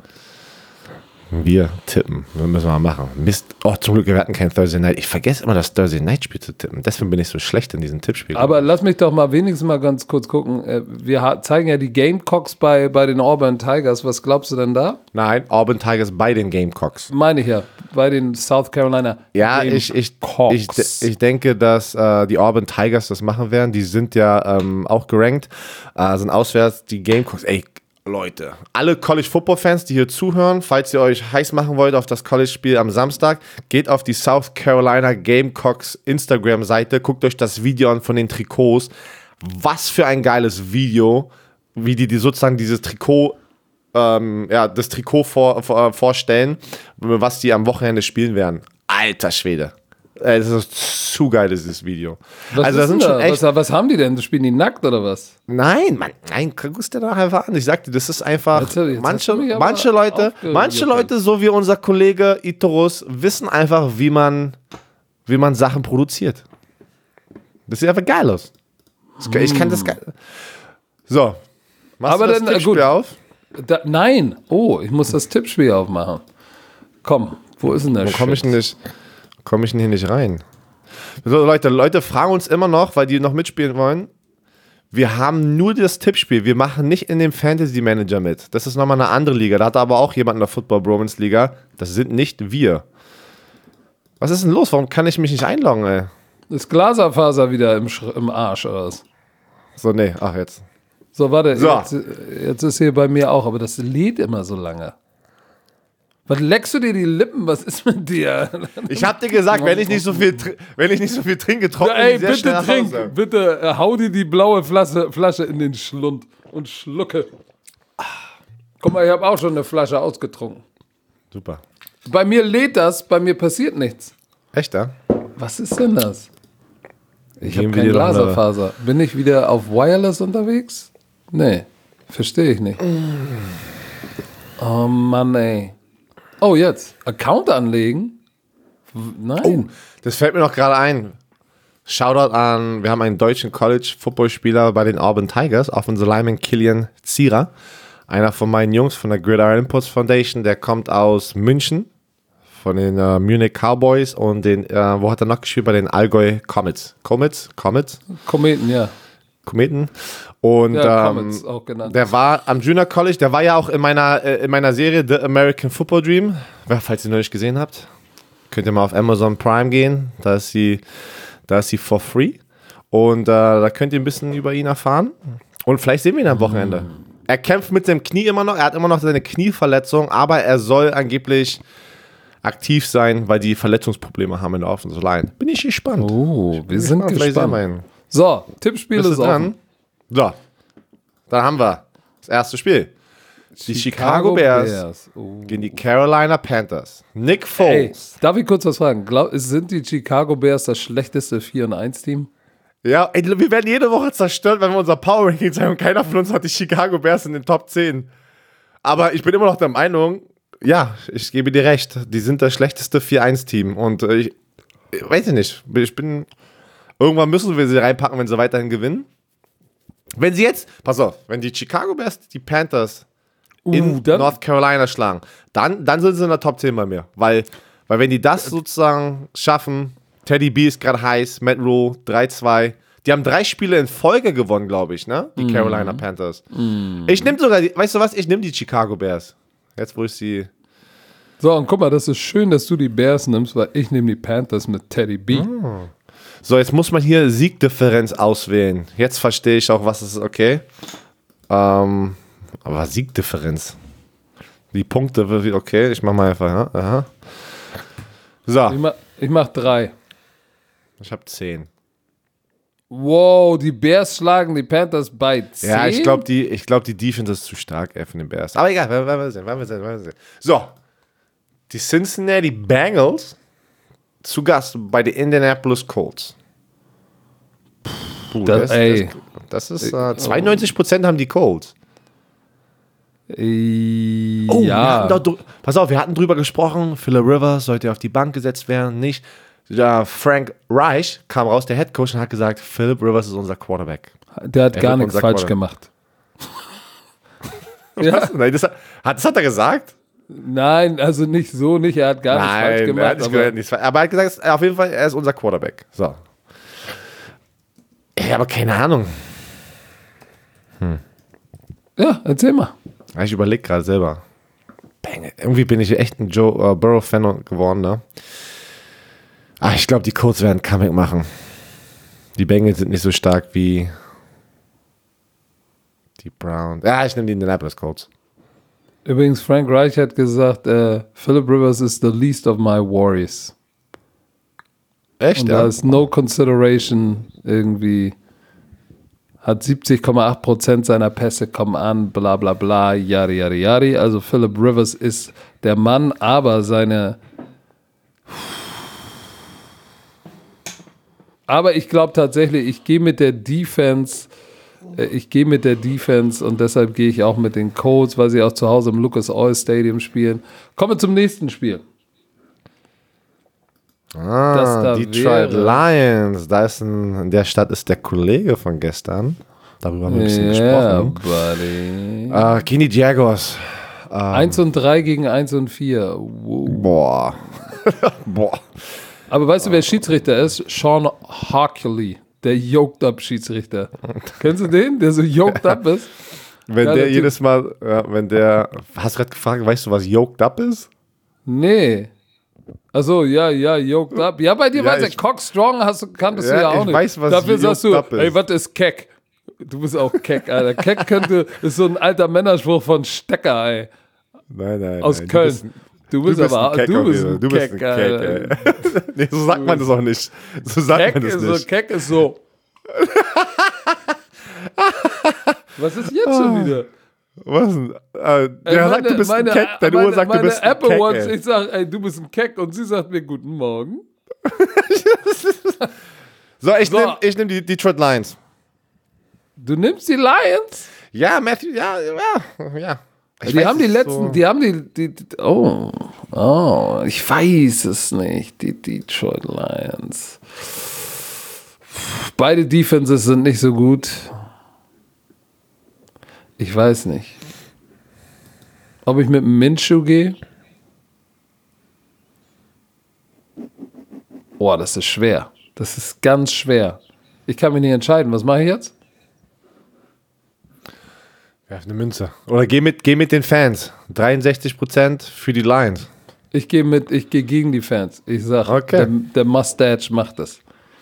Wir tippen. Das müssen wir mal machen. Mist. Oh, zum Glück, wir hatten kein Thursday Night. Ich vergesse immer, das Thursday Night Spiel zu tippen. Deswegen bin ich so schlecht in diesen Tippspielen. Aber lass mich doch mal wenigstens mal ganz kurz gucken. Äh, Wir ha- zeigen ja die Gamecocks bei, bei den Auburn Tigers. Was glaubst du denn da? Nein, Auburn Tigers bei den Gamecocks. Meine ich ja, bei den South Carolina Ja, ich, ich, Gamecocks. ich, ich denke, dass äh, die Auburn Tigers das machen werden. Die sind ja ähm, auch gerankt, äh, sind auswärts. Die Gamecocks, ey, Leute, alle College-Football-Fans, die hier zuhören, falls ihr euch heiß machen wollt auf das College-Spiel am Samstag, geht auf die South Carolina Gamecocks Instagram-Seite, guckt euch das Video an von den Trikots. Was für ein geiles Video, wie die, die sozusagen dieses Trikot, ähm, ja, das Trikot vor, vor, vorstellen, was die am Wochenende spielen werden. Alter Schwede. Ey, das ist zu geil, dieses Video. Was, also, ist das sind denn schon da? echt. was, was haben die denn? Spielen die nackt oder was? Nein, Mann, nein, guckst dir doch einfach an. Ich sag dir, das ist einfach. Jetzt- jetzt manche, hast du mich aber manche Leute, aufgeregt. manche Leute, so wie unser Kollege Itorus, wissen einfach, wie man, wie man Sachen produziert. Das sieht einfach geil aus. Das, ich kann das geil. So. Machst Aber du das dann, äh, Tippspiel gut. auf? Da, nein. Oh, ich muss das Tippspiel aufmachen. Komm, wo ist denn der Wo komme ich Shit? denn nicht, komm ich denn hier nicht rein? So, Leute, Leute fragen uns immer noch, weil die noch mitspielen wollen. wir haben nur das Tippspiel. Wir machen nicht in dem Fantasy Manager mit. Das ist nochmal eine andere Liga. Da hat aber auch jemand in der Football Bromance Liga. Das sind nicht wir. Was ist denn los? Warum kann ich mich nicht einloggen, ey? Ist Glaserfaser wieder im, Sch- im Arsch, oder was? So, nee, ach jetzt. So, warte, So. Jetzt, jetzt ist hier bei mir auch, aber das lädt immer so lange. Was leckst du dir die Lippen? Was ist mit dir? Ich hab dir gesagt, wenn ich nicht so viel, tr- wenn ich nicht so viel trinke, trockne Ey, ich sehr bitte schnell nach trink, Hause. bitte äh, hau dir die blaue Flasche, Flasche in den Schlund und schlucke. Guck mal, ich habe auch schon eine Flasche ausgetrunken. Super. Bei mir lädt das, bei mir passiert nichts. Echt, ja? Was ist denn das? Ich habe Geben wir kein dir doch eine- Glaserfaser. Bin ich wieder auf Wireless unterwegs? Nee, verstehe ich nicht. Oh Mann, ey. Oh, jetzt. Account anlegen? W- Nein. Oh, das fällt mir noch gerade ein. Shoutout an, wir haben einen deutschen College-Footballspieler bei den Auburn Tigers, Offensive Lineman Kilian Zierer. Einer von meinen Jungs von der Gridiron Imports Foundation, der kommt aus München, von den äh, Munich Cowboys und den, äh, wo hat er noch gespielt? Bei den Allgäu Comets. Comets? Comets? Kometen, ja. Kometen. Und Ja, ähm, Comets auch genannt. der war am Junior College, der war ja auch in meiner, äh, in meiner Serie The American Football Dream. Ja, falls ihr noch nicht gesehen habt, könnt ihr mal auf Amazon Prime gehen. Da ist sie, da ist sie for free. Und äh, da könnt ihr ein bisschen über ihn erfahren. Und vielleicht sehen wir ihn am Wochenende. Er kämpft mit dem Knie immer noch, er hat immer noch seine Knieverletzung, aber er soll angeblich aktiv sein, weil die Verletzungsprobleme haben in der Offensive Line. Bin ich gespannt. Oh, wir sind Vielleicht sehen wir gespannt. ihn. So, Tippspiel Bist ist du offen. dran? So, dann haben wir das erste Spiel. Die Chicago, Bears, Oh. gegen die Carolina Panthers. Nick Ey, Foles. darf ich kurz was fragen? Glaub, sind die Chicago Bears das schlechteste vier und eins Team? Ja, ey, wir werden jede Woche zerstört, wenn wir unser Power Ranking sagen und keiner von uns hat die Chicago Bears in den Top zehn. Aber ich bin immer noch der Meinung, ja, ich gebe dir recht, die sind das schlechteste vier eins Team. Und äh, ich, ich weiß ich nicht, ich bin, irgendwann müssen wir sie reinpacken, wenn sie weiterhin gewinnen. Wenn sie jetzt, pass auf, wenn die Chicago Bears die Panthers in Uh, dann- North Carolina schlagen, dann, dann sind sie in der Top zehn bei mir. Weil, weil wenn die das sozusagen schaffen, Teddy B ist gerade heiß, Matt Rule, drei zwei. Die haben drei Spiele in Folge gewonnen, glaube ich, ne? Die Carolina Panthers. Ich nehme sogar, die, weißt du was, ich nehme die Chicago Bears. Jetzt, wo ich sie... So, und guck mal, das ist schön, dass du die Bears nimmst, weil ich nehme die Panthers mit Teddy B. So, jetzt muss man hier Siegdifferenz auswählen. Jetzt verstehe ich auch, was ist, okay. Ähm, aber Siegdifferenz. Die Punkte, okay, ich mach mal einfach, ja. Aha. So, Ich mach, ich mach drei. ich habe zehn. Wow, die Bears schlagen die Panthers bei zehn? Ja, ich glaube, die, ich glaub, die Defense ist zu stark ey, von den Bears. Aber egal, werden wir sehen, werden wir sehen, werden wir sehen. So, die Cincinnati Bengals zu Gast bei den Indianapolis Colts. Puh, Das- ey. das, das ist äh, zweiundneunzig Prozent haben die Colts. Äh, Oh, wir ja. hatten doch, drü- pass auf, wir hatten drüber gesprochen, Phillip Rivers sollte auf die Bank gesetzt werden, nicht. Ja, Frank Reich kam raus, der Head Coach, und hat gesagt, Phillip Rivers ist unser Quarterback. Der hat Er gar wird nichts unser falsch Quarterback. gemacht. Ja. Was? Nein, das, hat, das hat er gesagt? Nein, also nicht so, nicht. Er hat gar nichts falsch Nein, er gemacht. hat nicht aber gesagt, nichts falsch. Aber er hat gesagt, auf jeden Fall, er ist unser Quarterback. So. Ja, aber keine Ahnung. ja, erzähl mal. Ich überlege gerade selber. Bang, irgendwie bin ich echt ein Joe äh, Burrow-Fan geworden, ne? Ah, ich glaube, die Colts werden ein Comeback machen. Die Bengals sind nicht so stark wie die Browns. Ja, ich nehme die Indianapolis Colts. Übrigens, Frank Reich hat gesagt, äh, Phillip Rivers is the least of my worries. Echt, Und ja? da ist no consideration irgendwie, hat siebzig Komma acht Prozent seiner Pässe kommen an, bla bla bla, yari yari yari. Also Phillip Rivers ist der Mann, aber seine... Aber ich glaube tatsächlich, ich gehe mit der Defense, äh, ich gehe mit der Defense und deshalb gehe ich auch mit den Colts, weil sie auch zu Hause im Lucas Oil Stadium spielen. Kommen wir zum nächsten Spiel. Ah, das da Detroit wäre- Lions. Da ist ein, in der Stadt ist der Kollege von gestern. Darüber haben wir ein bisschen Ja, gesprochen. buddy. Äh, gegen die Jaguars. eins und drei gegen eins und vier. Wow. Boah. Boah. Aber weißt du, wer Schiedsrichter ist? Sean Harkley. Der Yoked-Up-Schiedsrichter. Kennst du den, der so yoked up ist? Wenn Ja, der der jedes Mal, ja, wenn der, hast du gerade gefragt, weißt du, was yoked up ist? Nee. Achso, ja, ja, yoked up. Ja, bei dir Ja, weiß der ich- Cock Strong, hast du, kanntest Ja, du ja auch ich nicht. weiß, was Dafür yoked sagst du, up ist. ey, was ist Keck? Du bist auch Keck, Alter. Keck könnte, ist so ein alter Männerspruch von Stecker, ey. Nein, nein, Aus nein. Köln. Du bist, ein- Du du bist, bist aber, ein Keck du auf bist jeden Fall. ein Du bist Keck, ein Keck, Alter. ey. Nee, so sagt man das auch nicht. So sagt Keck man das ist so, nicht. Keck ist so. Was ist jetzt schon wieder? Was denn? Äh, der Ey, sagt, du bist ein Keck. Deine meine, Uhr sagt, du meine bist ein Apple Keck, Watch, ey. ich sag, ey, du bist ein Keck und sie sagt mir guten Morgen. So, ich So. nehme ich nehm die Detroit Lions. Du nimmst die Lions? Ja, Matthew, ja, ja, ja. Ich Die weiß, haben die es ist letzten, so- die haben die, die, die, oh, oh, ich weiß es nicht, die Detroit Lions. Beide Defenses sind nicht so gut. Ich weiß nicht. Ob ich mit dem Minshew gehe? Boah, das ist schwer. Das ist ganz schwer. Ich kann mich nicht entscheiden. Was mache ich jetzt? Werf eine Münze. Oder geh mit, geh mit den Fans. dreiundsechzig Prozent für die Lions. Ich gehe mit, ich gehe gegen die Fans. Ich sag, Okay. der, der Mustache macht das.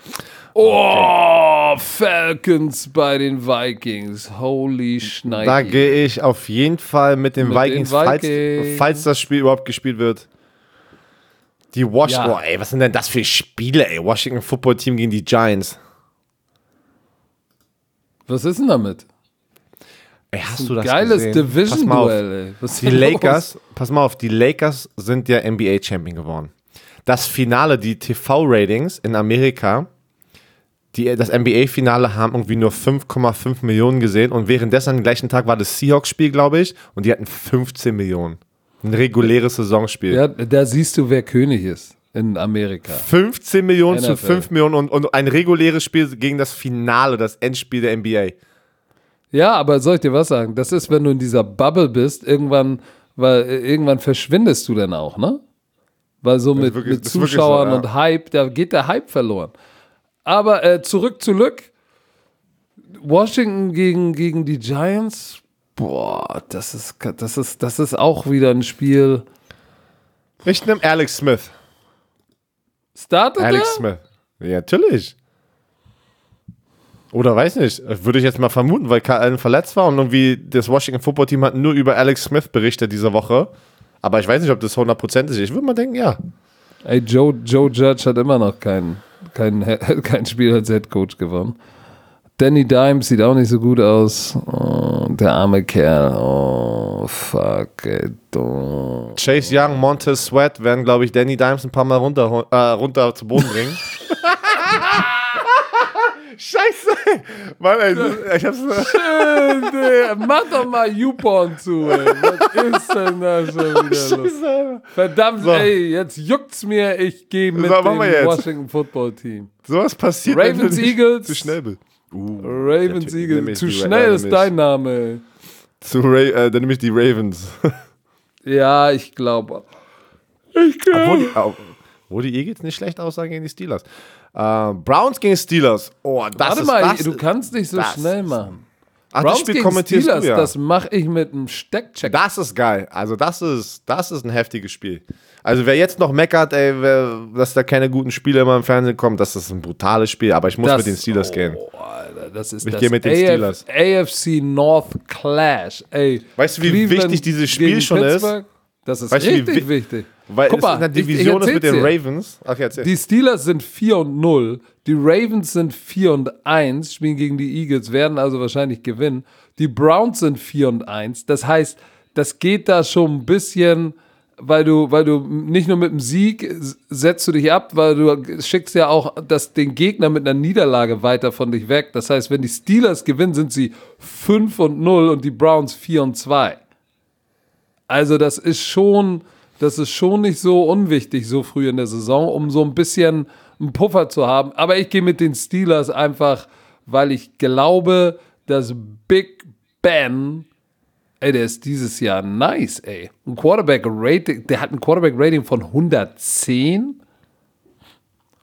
Oh, Falcons bei den Vikings. Holy Schneide. Da gehe ich auf jeden Fall mit den Mit den Vikings, falls, Vikings. falls das Spiel überhaupt gespielt wird. Die Washington, Ja. oh, ey, was sind denn das für Spiele, ey? Washington Football Team gegen die Giants. Was ist denn damit? Ey, hast du das Geiles gesehen? Pass mal auf. Division-Duell, ey. Was ist Die denn los? Lakers, pass mal auf, die Lakers sind ja N B A-Champion geworden. Das Finale, die T V-Ratings in Amerika, die, das N B A-Finale haben irgendwie nur fünf Komma fünf Millionen gesehen und währenddessen am gleichen Tag war das Seahawks-Spiel, glaube ich, und die hatten fünfzehn Millionen. Ein reguläres Saisonspiel. Ja, da siehst du, wer König ist in Amerika. fünfzehn Millionen zu N F L. fünf Millionen und, und ein reguläres Spiel gegen das Finale, das Endspiel der N B A. Ja, aber soll ich dir was sagen? Das ist, wenn du in dieser Bubble bist, irgendwann, weil äh, irgendwann verschwindest du dann auch, ne? Weil so mit, wirklich- mit das ist wirklich Zuschauern so, ja. und Hype, da geht der Hype verloren. Aber äh, zurück zu Lück. Washington gegen, gegen die Giants. Boah, das ist, das ist, das ist auch wieder ein Spiel. Ich nehme Alex Smith. Startet Alex er? Smith. Ja, natürlich. Oder weiß nicht. Würde ich jetzt mal vermuten, weil Kyle Allen verletzt war und irgendwie das Washington Football Team hat nur über Alex Smith berichtet diese Woche. Aber ich weiß nicht, ob das hundert Prozent ist. Ich würde mal denken, ja. Ey, Joe, Joe Judge hat immer noch kein, kein, kein Spiel als Headcoach gewonnen. Danny Dimes sieht auch nicht so gut aus. Oh, der arme Kerl. Oh, fuck, ey. Oh. Chase Young, Montez Sweat werden, glaube ich, Danny Dimes ein paar Mal runter, äh, runter zu Boden bringen. Scheiße! Mann, ey, ich hab's. Schön, Digga. Mach doch mal YouPorn zu, ey. Was ist denn da schon wieder los? Scheiße. Verdammt, So. ey, jetzt juckt's mir. Ich gehe mit So, machen dem wir jetzt. Washington Football Team. Sowas passiert, Ravens, wenn du nicht Eagles. zu schnell bist. Uh, Ravens, natürlich. Eagles. Nehme ich Zu die- schnell äh, ist nehme ich- dein Name, ey. Zu Ra äh, dann nehme ich die Ravens. Ja, ich glaube. Ich Obwohl die, oh, wo die Eagles nicht schlecht aussahen gegen die Steelers. Äh, Browns gegen Steelers. Oh, das Warte ist mal, das, du kannst nicht so das schnell ist- machen. Ach, das Browns Spiel gegen kommentierst Steelers, du ja. das mache ich mit einem Steckcheck. Das ist geil. Also das ist, das ist ein heftiges Spiel. Also wer jetzt noch meckert, ey, wer, dass da keine guten Spiele immer im Fernsehen kommen, das ist ein brutales Spiel. Aber ich muss Das- mit den Steelers oh, gehen. Alter, das ist Ich das gehe mit den A F Steelers. A F C North Clash. Ey, Weißt du, wie Cleveland wichtig dieses Spiel gegen schon ist? Pittsburgh? Das ist Weißt du, wie richtig wi- wichtig. Weil Guck es mal, in der ich- ich Division ist mit den erzähl's dir. Ravens. Ach, jetzt. Die Steelers sind vier und null, die Ravens sind vier und eins, spielen gegen die Eagles, werden also wahrscheinlich gewinnen. Die Browns sind vier und eins. Das heißt, das geht da schon ein bisschen, weil du, weil du nicht nur mit dem Sieg s- setzt du dich ab, weil du schickst ja auch das, den Gegner mit einer Niederlage weiter von dich weg. Das heißt, wenn die Steelers gewinnen, sind sie fünf und null und die Browns vier und zwei. Also das ist schon, das ist schon nicht so unwichtig so früh in der Saison, um so ein bisschen einen Puffer zu haben. Aber ich gehe mit den Steelers einfach, weil ich glaube, dass Big Ben, ey, der ist dieses Jahr nice, ey. Ein Quarterback-Rating, der hat ein Quarterback-Rating von hundertzehn.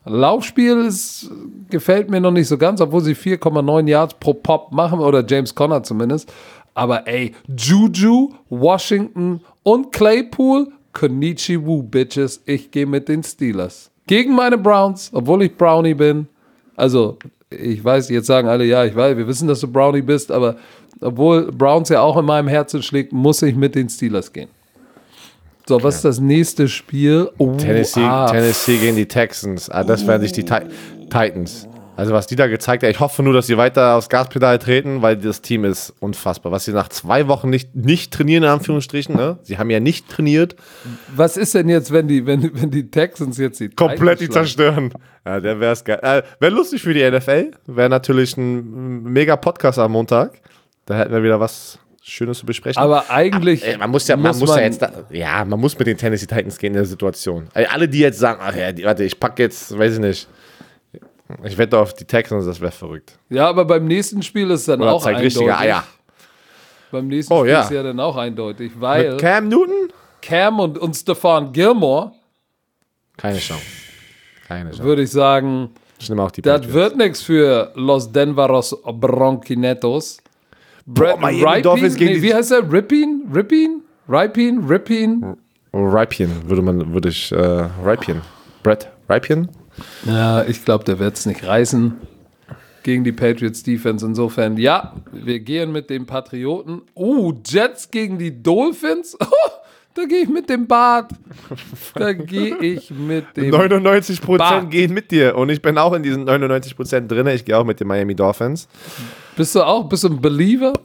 Laufspiel ist, gefällt mir noch nicht so ganz, obwohl sie vier Komma neun Yards pro Pop machen, oder James Conner zumindest. Aber ey, Juju, Washington und Claypool, Konnichiwa, Bitches, ich gehe mit den Steelers. Gegen meine Browns, obwohl ich Brownie bin. Also, ich weiß, jetzt sagen alle, ja, ich weiß, wir wissen, dass du Brownie bist, aber obwohl Browns ja auch in meinem Herzen schlägt, muss ich mit den Steelers gehen. So, was ist das nächste Spiel? Oh, Tennessee, ah. Tennessee gegen die Texans. Ah, das werden sich die Ti- Titans. Also was die da gezeigt haben, ich hoffe nur, dass sie weiter aufs Gaspedal treten, weil das Team ist unfassbar. Was sie nach zwei Wochen nicht, nicht trainieren, in Anführungsstrichen, ne? Sie haben ja nicht trainiert. Was ist denn jetzt, wenn die, wenn, wenn die Texans jetzt die Komplett die Titans schlagen? zerstören. Ja, der wäre es geil. Äh, wäre lustig für die N F L. Wäre natürlich ein mega Podcast am Montag. Da hätten wir wieder was Schönes zu besprechen. Aber eigentlich Aber, ey, man muss ja, man muss muss man, ja jetzt, da, ja, man muss mit den Tennessee Titans gehen in der Situation. Ey, alle, die jetzt sagen, ach ja, die, warte, ich packe jetzt, weiß ich nicht, ich wette auf die Texans, das wäre verrückt. Ja, aber beim nächsten Spiel ist dann Oder auch zeigt eindeutig. richtige Eier. Beim nächsten Oh, Spiel ja. ist ja dann auch eindeutig, weil Mit Cam Newton? Cam und, und Stephon Gilmore, Keine Chance. Keine Chance. würde ich sagen, Ich nehme auch die das Patriots. wird nichts für Los Denveros Bronquinetos. Brad Miami Ripien? Dolphins gegen Nee, die- wie heißt der? Ripien? Ripien? Ripien? Ripien? Ripien, würde man, würde ich, äh, Ripien. Brett Ripien? Ja, ich glaube, der wird es nicht reißen gegen die Patriots Defense. Insofern, ja, wir gehen mit den Patrioten. Uh, Jets gegen die Dolphins? Oh, da gehe ich mit dem Bart. Da gehe ich mit dem neunundneunzig Prozent Bart. gehen mit dir und ich bin auch in diesen neunundneunzig Prozent drin. Ich gehe auch mit den Miami Dolphins. Bist du auch, bist du ein Believer?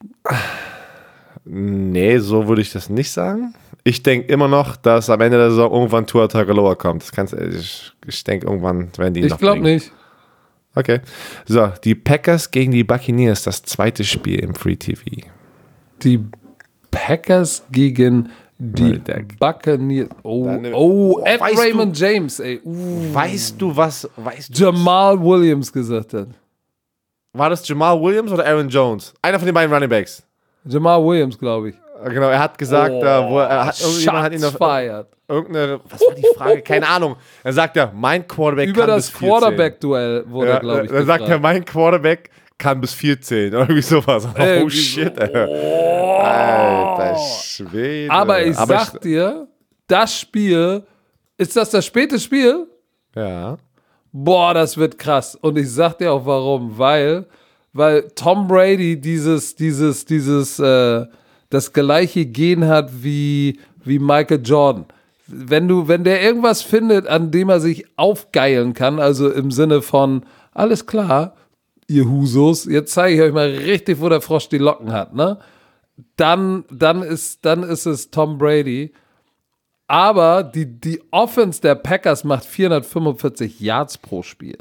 Nee, so würde ich das nicht sagen. Ich denke immer noch, dass am Ende der Saison irgendwann Tua Tagovailoa kommt. Das kannst, ich ich denke, irgendwann werden die ihn Ich noch glaube bringen. nicht. Okay. So, die Packers gegen die Buccaneers, das zweite Spiel im Free T V. Die Packers gegen die Weil der- Buccaneers. Oh, Deine- oh, Oh, at weißt Raymond James, ey. Uh, Weißt du was? Weißt du, Jamal Williams gesagt hat. war das Jamal Williams oder Aaron Jones? Einer von den beiden Running Backs. Jamal Williams, glaube ich. Genau, er hat gesagt, Oh, äh, wo er hat, irgendjemand hat ihn Shots auf fired. irgendeine, was war die Frage? Keine Ahnung. Er sagt ja, mein Quarterback Über kann das bis vier Quarterback-Duell wurde, zählen. glaube Ja, ich, dann sagt er, gefragt. mein Quarterback kann bis vier zählen. Oder irgendwie sowas. Oh Irgendwie shit, so. Alter. Alter Schwede. Aber ich sag dir, das Spiel, ist das das späte Spiel? Ja. Boah, das wird krass. Und ich sag dir auch warum. Weil, weil Tom Brady dieses, dieses, dieses, äh, das gleiche Gen hat wie, wie Michael Jordan. Wenn du, wenn der irgendwas findet, an dem er sich aufgeilen kann, also im Sinne von, alles klar, ihr Husos, jetzt zeige ich euch mal richtig, wo der Frosch die Locken hat, ne? Dann, dann ist, dann ist es Tom Brady. Aber die, die Offense der Packers macht vierhundertfünfundvierzig Yards pro Spiel.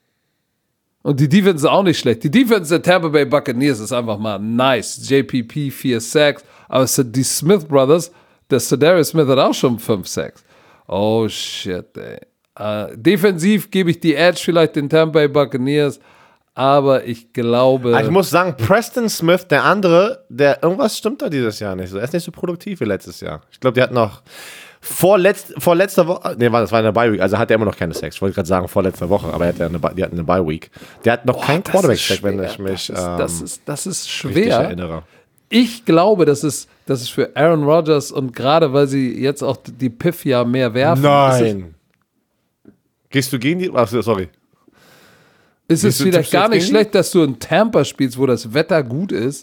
Und die Defense ist auch nicht schlecht. Die Defense der Tampa Bay Buccaneers ist einfach mal nice. J P P, vier Sacks. Aber die Smith Brothers, der Cedarius Smith hat auch schon fünf Sacks. Oh shit, ey. Äh, defensiv gebe ich die Edge vielleicht den Tampa Bay Buccaneers. Aber ich glaube... Ich muss sagen, Preston Smith, der andere, der irgendwas stimmt da dieses Jahr nicht so. Er ist nicht so produktiv wie letztes Jahr. Ich glaube, der hat noch vorletz, vorletzter Woche, nee, das war in der Bye-Week, also hat er immer noch keine Sex. Ich wollte gerade sagen vorletzter Woche, aber er hat ja eine, die hatten eine Bye-Week. Der hat noch Boah, keinen das Quarterback-Sack, ist wenn schwer. ich mich Das ist, ähm, das ist, das ist richtig schwer. erinnere. Ich glaube, dass es, dass es für Aaron Rodgers und gerade weil sie jetzt auch die Piff ja mehr werfen, ist es, Nein. Gehst du gegen die? Ach, sorry. ist es Gehst du- vielleicht tippst du gar jetzt nicht gegen die? schlecht, dass du in Tampa spielst, wo das Wetter gut ist.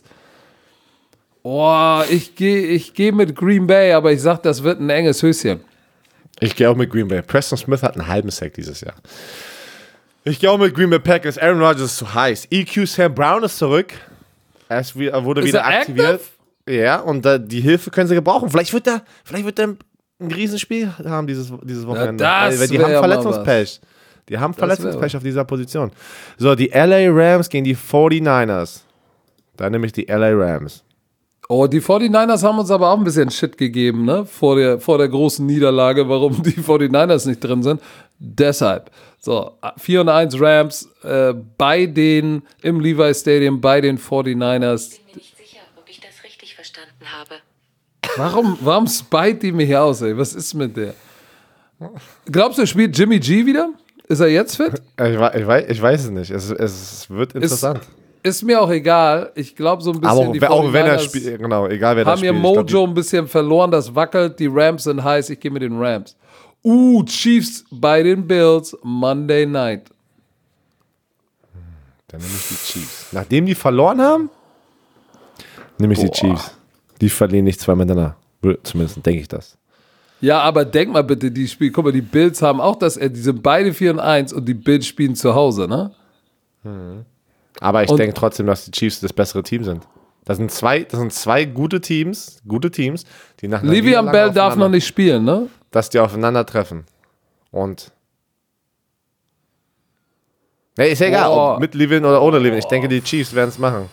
Oh, ich gehe ich geh mit Green Bay, aber ich sag, das wird ein enges Höschen. Ich gehe auch mit Green Bay. Preston Smith hat einen halben Sack dieses Jahr. Ich gehe auch mit Green Bay Packers. Aaron Rodgers ist zu heiß. E Q Sam Brown ist zurück. Er ist wieder, wurde Ist wieder er aktiviert. active? Ja, und äh, die Hilfe können sie gebrauchen. Vielleicht wird er, vielleicht wird er ein Riesenspiel haben dieses, dieses Wochenende. das Weil die wär haben ja mal Verletzungspech. Die haben Das wär Verletzungspech auf dieser Position. So, die L A Rams gegen die forty-niners. Da nehme ich die L A Rams. Oh, die forty-niners haben uns aber auch ein bisschen Shit gegeben, ne? Vor der, vor der großen Niederlage, warum die forty-niners nicht drin sind. Deshalb. So, vier und eins Rams äh, bei den, im Levi Stadium, bei den forty-niners. Ich bin mir nicht sicher, ob ich das richtig verstanden habe. Warum, warum spite die mich aus, ey? Was ist mit der? Glaubst du, spielt Jimmy G wieder? Ist er jetzt fit? Ich, wei- ich, weiß, ich weiß es nicht. Es, es wird interessant. Ist mir auch egal. Ich glaube so ein bisschen, Aber auch, die auch wenn er forty-niners spielt, genau, egal wer das haben spielt. ihr ich glaub, Mojo ein bisschen verloren, das wackelt, die Rams sind heiß, ich gehe mit den Rams. Uh, Chiefs bei den Bills, Monday Night. die, dann nehme ich die Chiefs. Nachdem die verloren haben, nehme ich die Boah. Chiefs. Die verlieren nicht zwei miteinander. Zumindest denke ich das. Ja, aber denk mal bitte, die Spiel, guck mal, die Bills haben auch das, die sind beide vier und eins und die Bills spielen zu Hause, ne? Aber ich Und- denke trotzdem, dass die Chiefs das bessere Team sind. Das sind zwei, das sind zwei gute Teams, gute Teams, die nach einer Le'Veon Niederlage Bell darf noch aufeinander- nicht spielen, ne? dass die aufeinandertreffen. Und nee, ist ja egal, Boah. ob mit Levin oder ohne Levin. Ich denke, die Chiefs werden es machen.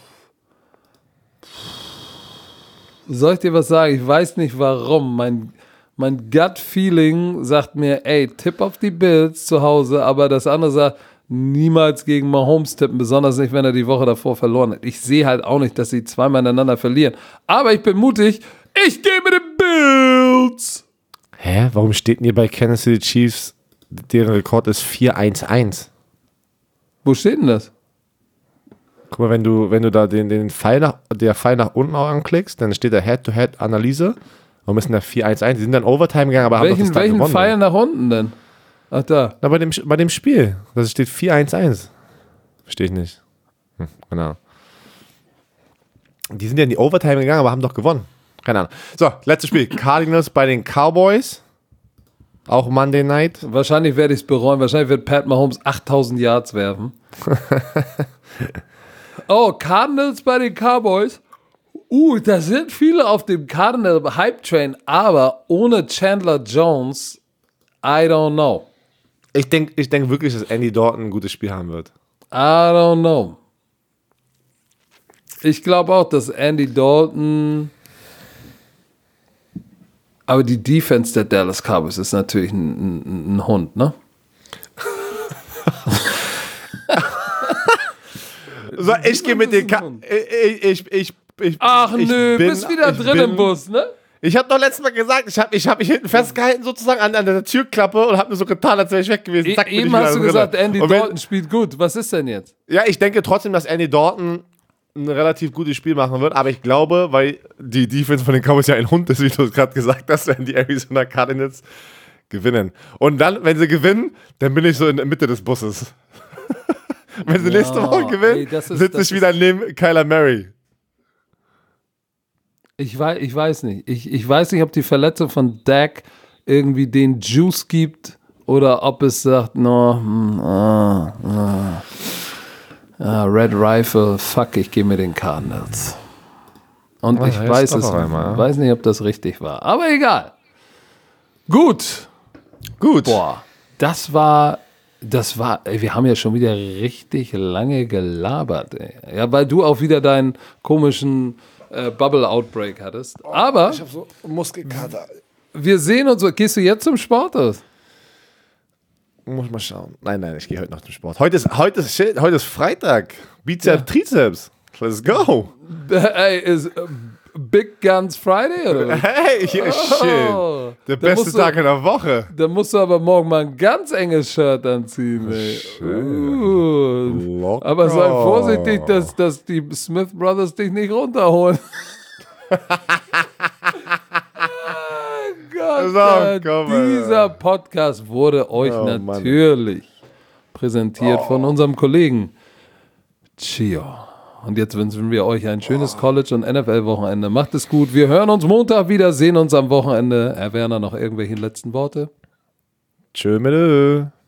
Soll ich dir was sagen? Ich weiß nicht warum. Mein, mein Gut-Feeling sagt mir, ey, tipp auf die Bills zu Hause, aber das andere sagt, niemals gegen Mahomes tippen, besonders nicht, wenn er die Woche davor verloren hat. Ich sehe halt auch nicht, dass sie zweimal ineinander verlieren. Aber ich bin mutig. Ich gehe mit den Bills. Hä? Warum steht denn hier bei Kansas City Chiefs, deren Rekord ist vier eins eins? Wo steht denn das? Guck mal, wenn du, wenn du da den, den Pfeil nach, der Pfeil nach unten auch anklickst, dann steht da Head-to-Head-Analyse. Warum ist denn da vier eins eins? Die sind dann Overtime gegangen, aber haben doch Welchen, das da welchen gewonnen. Pfeil nach unten denn? Ach, da. Na, bei dem, bei dem Spiel. Das steht vier eins eins. Verstehe ich nicht. Hm, genau. Die sind ja in die Overtime gegangen, aber haben doch gewonnen. Keine Ahnung. So, letztes Spiel. Cardinals bei den Cowboys. Auch Monday Night. Wahrscheinlich werde ich es bereuen. Wahrscheinlich wird Pat Mahomes achttausend Yards werfen. Oh, Cardinals bei den Cowboys. Uh, da sind viele auf dem Cardinal Hype Train, aber ohne Chandler Jones, I don't know. Ich denke ich denk wirklich, dass Andy Dalton ein gutes Spiel haben wird. I don't know. Ich glaube auch, dass Andy Dalton. Aber die Defense der Dallas Cowboys ist natürlich ein, ein, ein Hund, ne? So, ich gehe mit den Ka ich, ich, ich, ich, Ach ich nö, bin, bist wieder ich drin bin, im Bus, ne? Ich habe doch letztes Mal gesagt, ich habe ich hab mich hinten festgehalten sozusagen an, an der Türklappe und habe mir so getan, als wäre ich weg gewesen. E Zack, bin eben ich wieder hast du drin. gesagt, Andy Und wenn- Dalton spielt gut. Was ist denn jetzt? Ja, ich denke trotzdem, dass Andy Dalton ein relativ gutes Spiel machen wird, aber ich glaube, weil die Defense von den Cowboys ja ein Hund ist, wie du es gerade gesagt hast, werden die Arizona Cardinals gewinnen. Und dann, wenn sie gewinnen, dann bin ich so in der Mitte des Busses. Wenn sie Ja, nächste Woche gewinnen, ey, das ist- sitze das ich wieder neben Kyler Murray. Ich weiß, ich weiß nicht. Ich, ich weiß nicht, ob die Verletzung von Dak irgendwie den Juice gibt oder ob es sagt, no, hm, ah, ah, ah, Red Rifle, fuck, ich gehe mit den Cardinals. Und Ah, ich jetzt weiß doch es, auf einmal, ja. weiß nicht, ob das richtig war. Aber egal. Gut. Gut. Boah, das war, das war, ey, wir haben ja schon wieder richtig lange gelabert, ey. Ja, weil du auch wieder deinen komischen äh, Bubble-Outbreak hattest. Aber Ich habe so Muskelkater. wir sehen uns, gehst du jetzt zum Sport aus? Muss mal schauen. Nein, nein, ich gehe heute noch zum Sport. Heute ist, heute ist, shit, heute ist Freitag. Bizeps, Trizeps. Let's go. Ey, ist äh, Big Guns Friday oder was? Hey, hier ist Oh, shit. Der da beste musst du- Tag in der Woche. Da musst du aber morgen mal ein ganz enges Shirt anziehen, ey. Uh. Locker. Aber sei vorsichtig, dass, dass die Smith Brothers dich nicht runterholen. Ah, Gott, So, äh, komm, Alter. dieser Podcast wurde euch Oh, Mann. natürlich präsentiert von unserem Kollegen Chio. Und jetzt wünschen wir euch ein schönes College- und N F L-Wochenende. Macht es gut. Wir hören uns Montag wieder, sehen uns am Wochenende. Herr Werner, noch irgendwelche letzten Worte? Tschö mit Ö.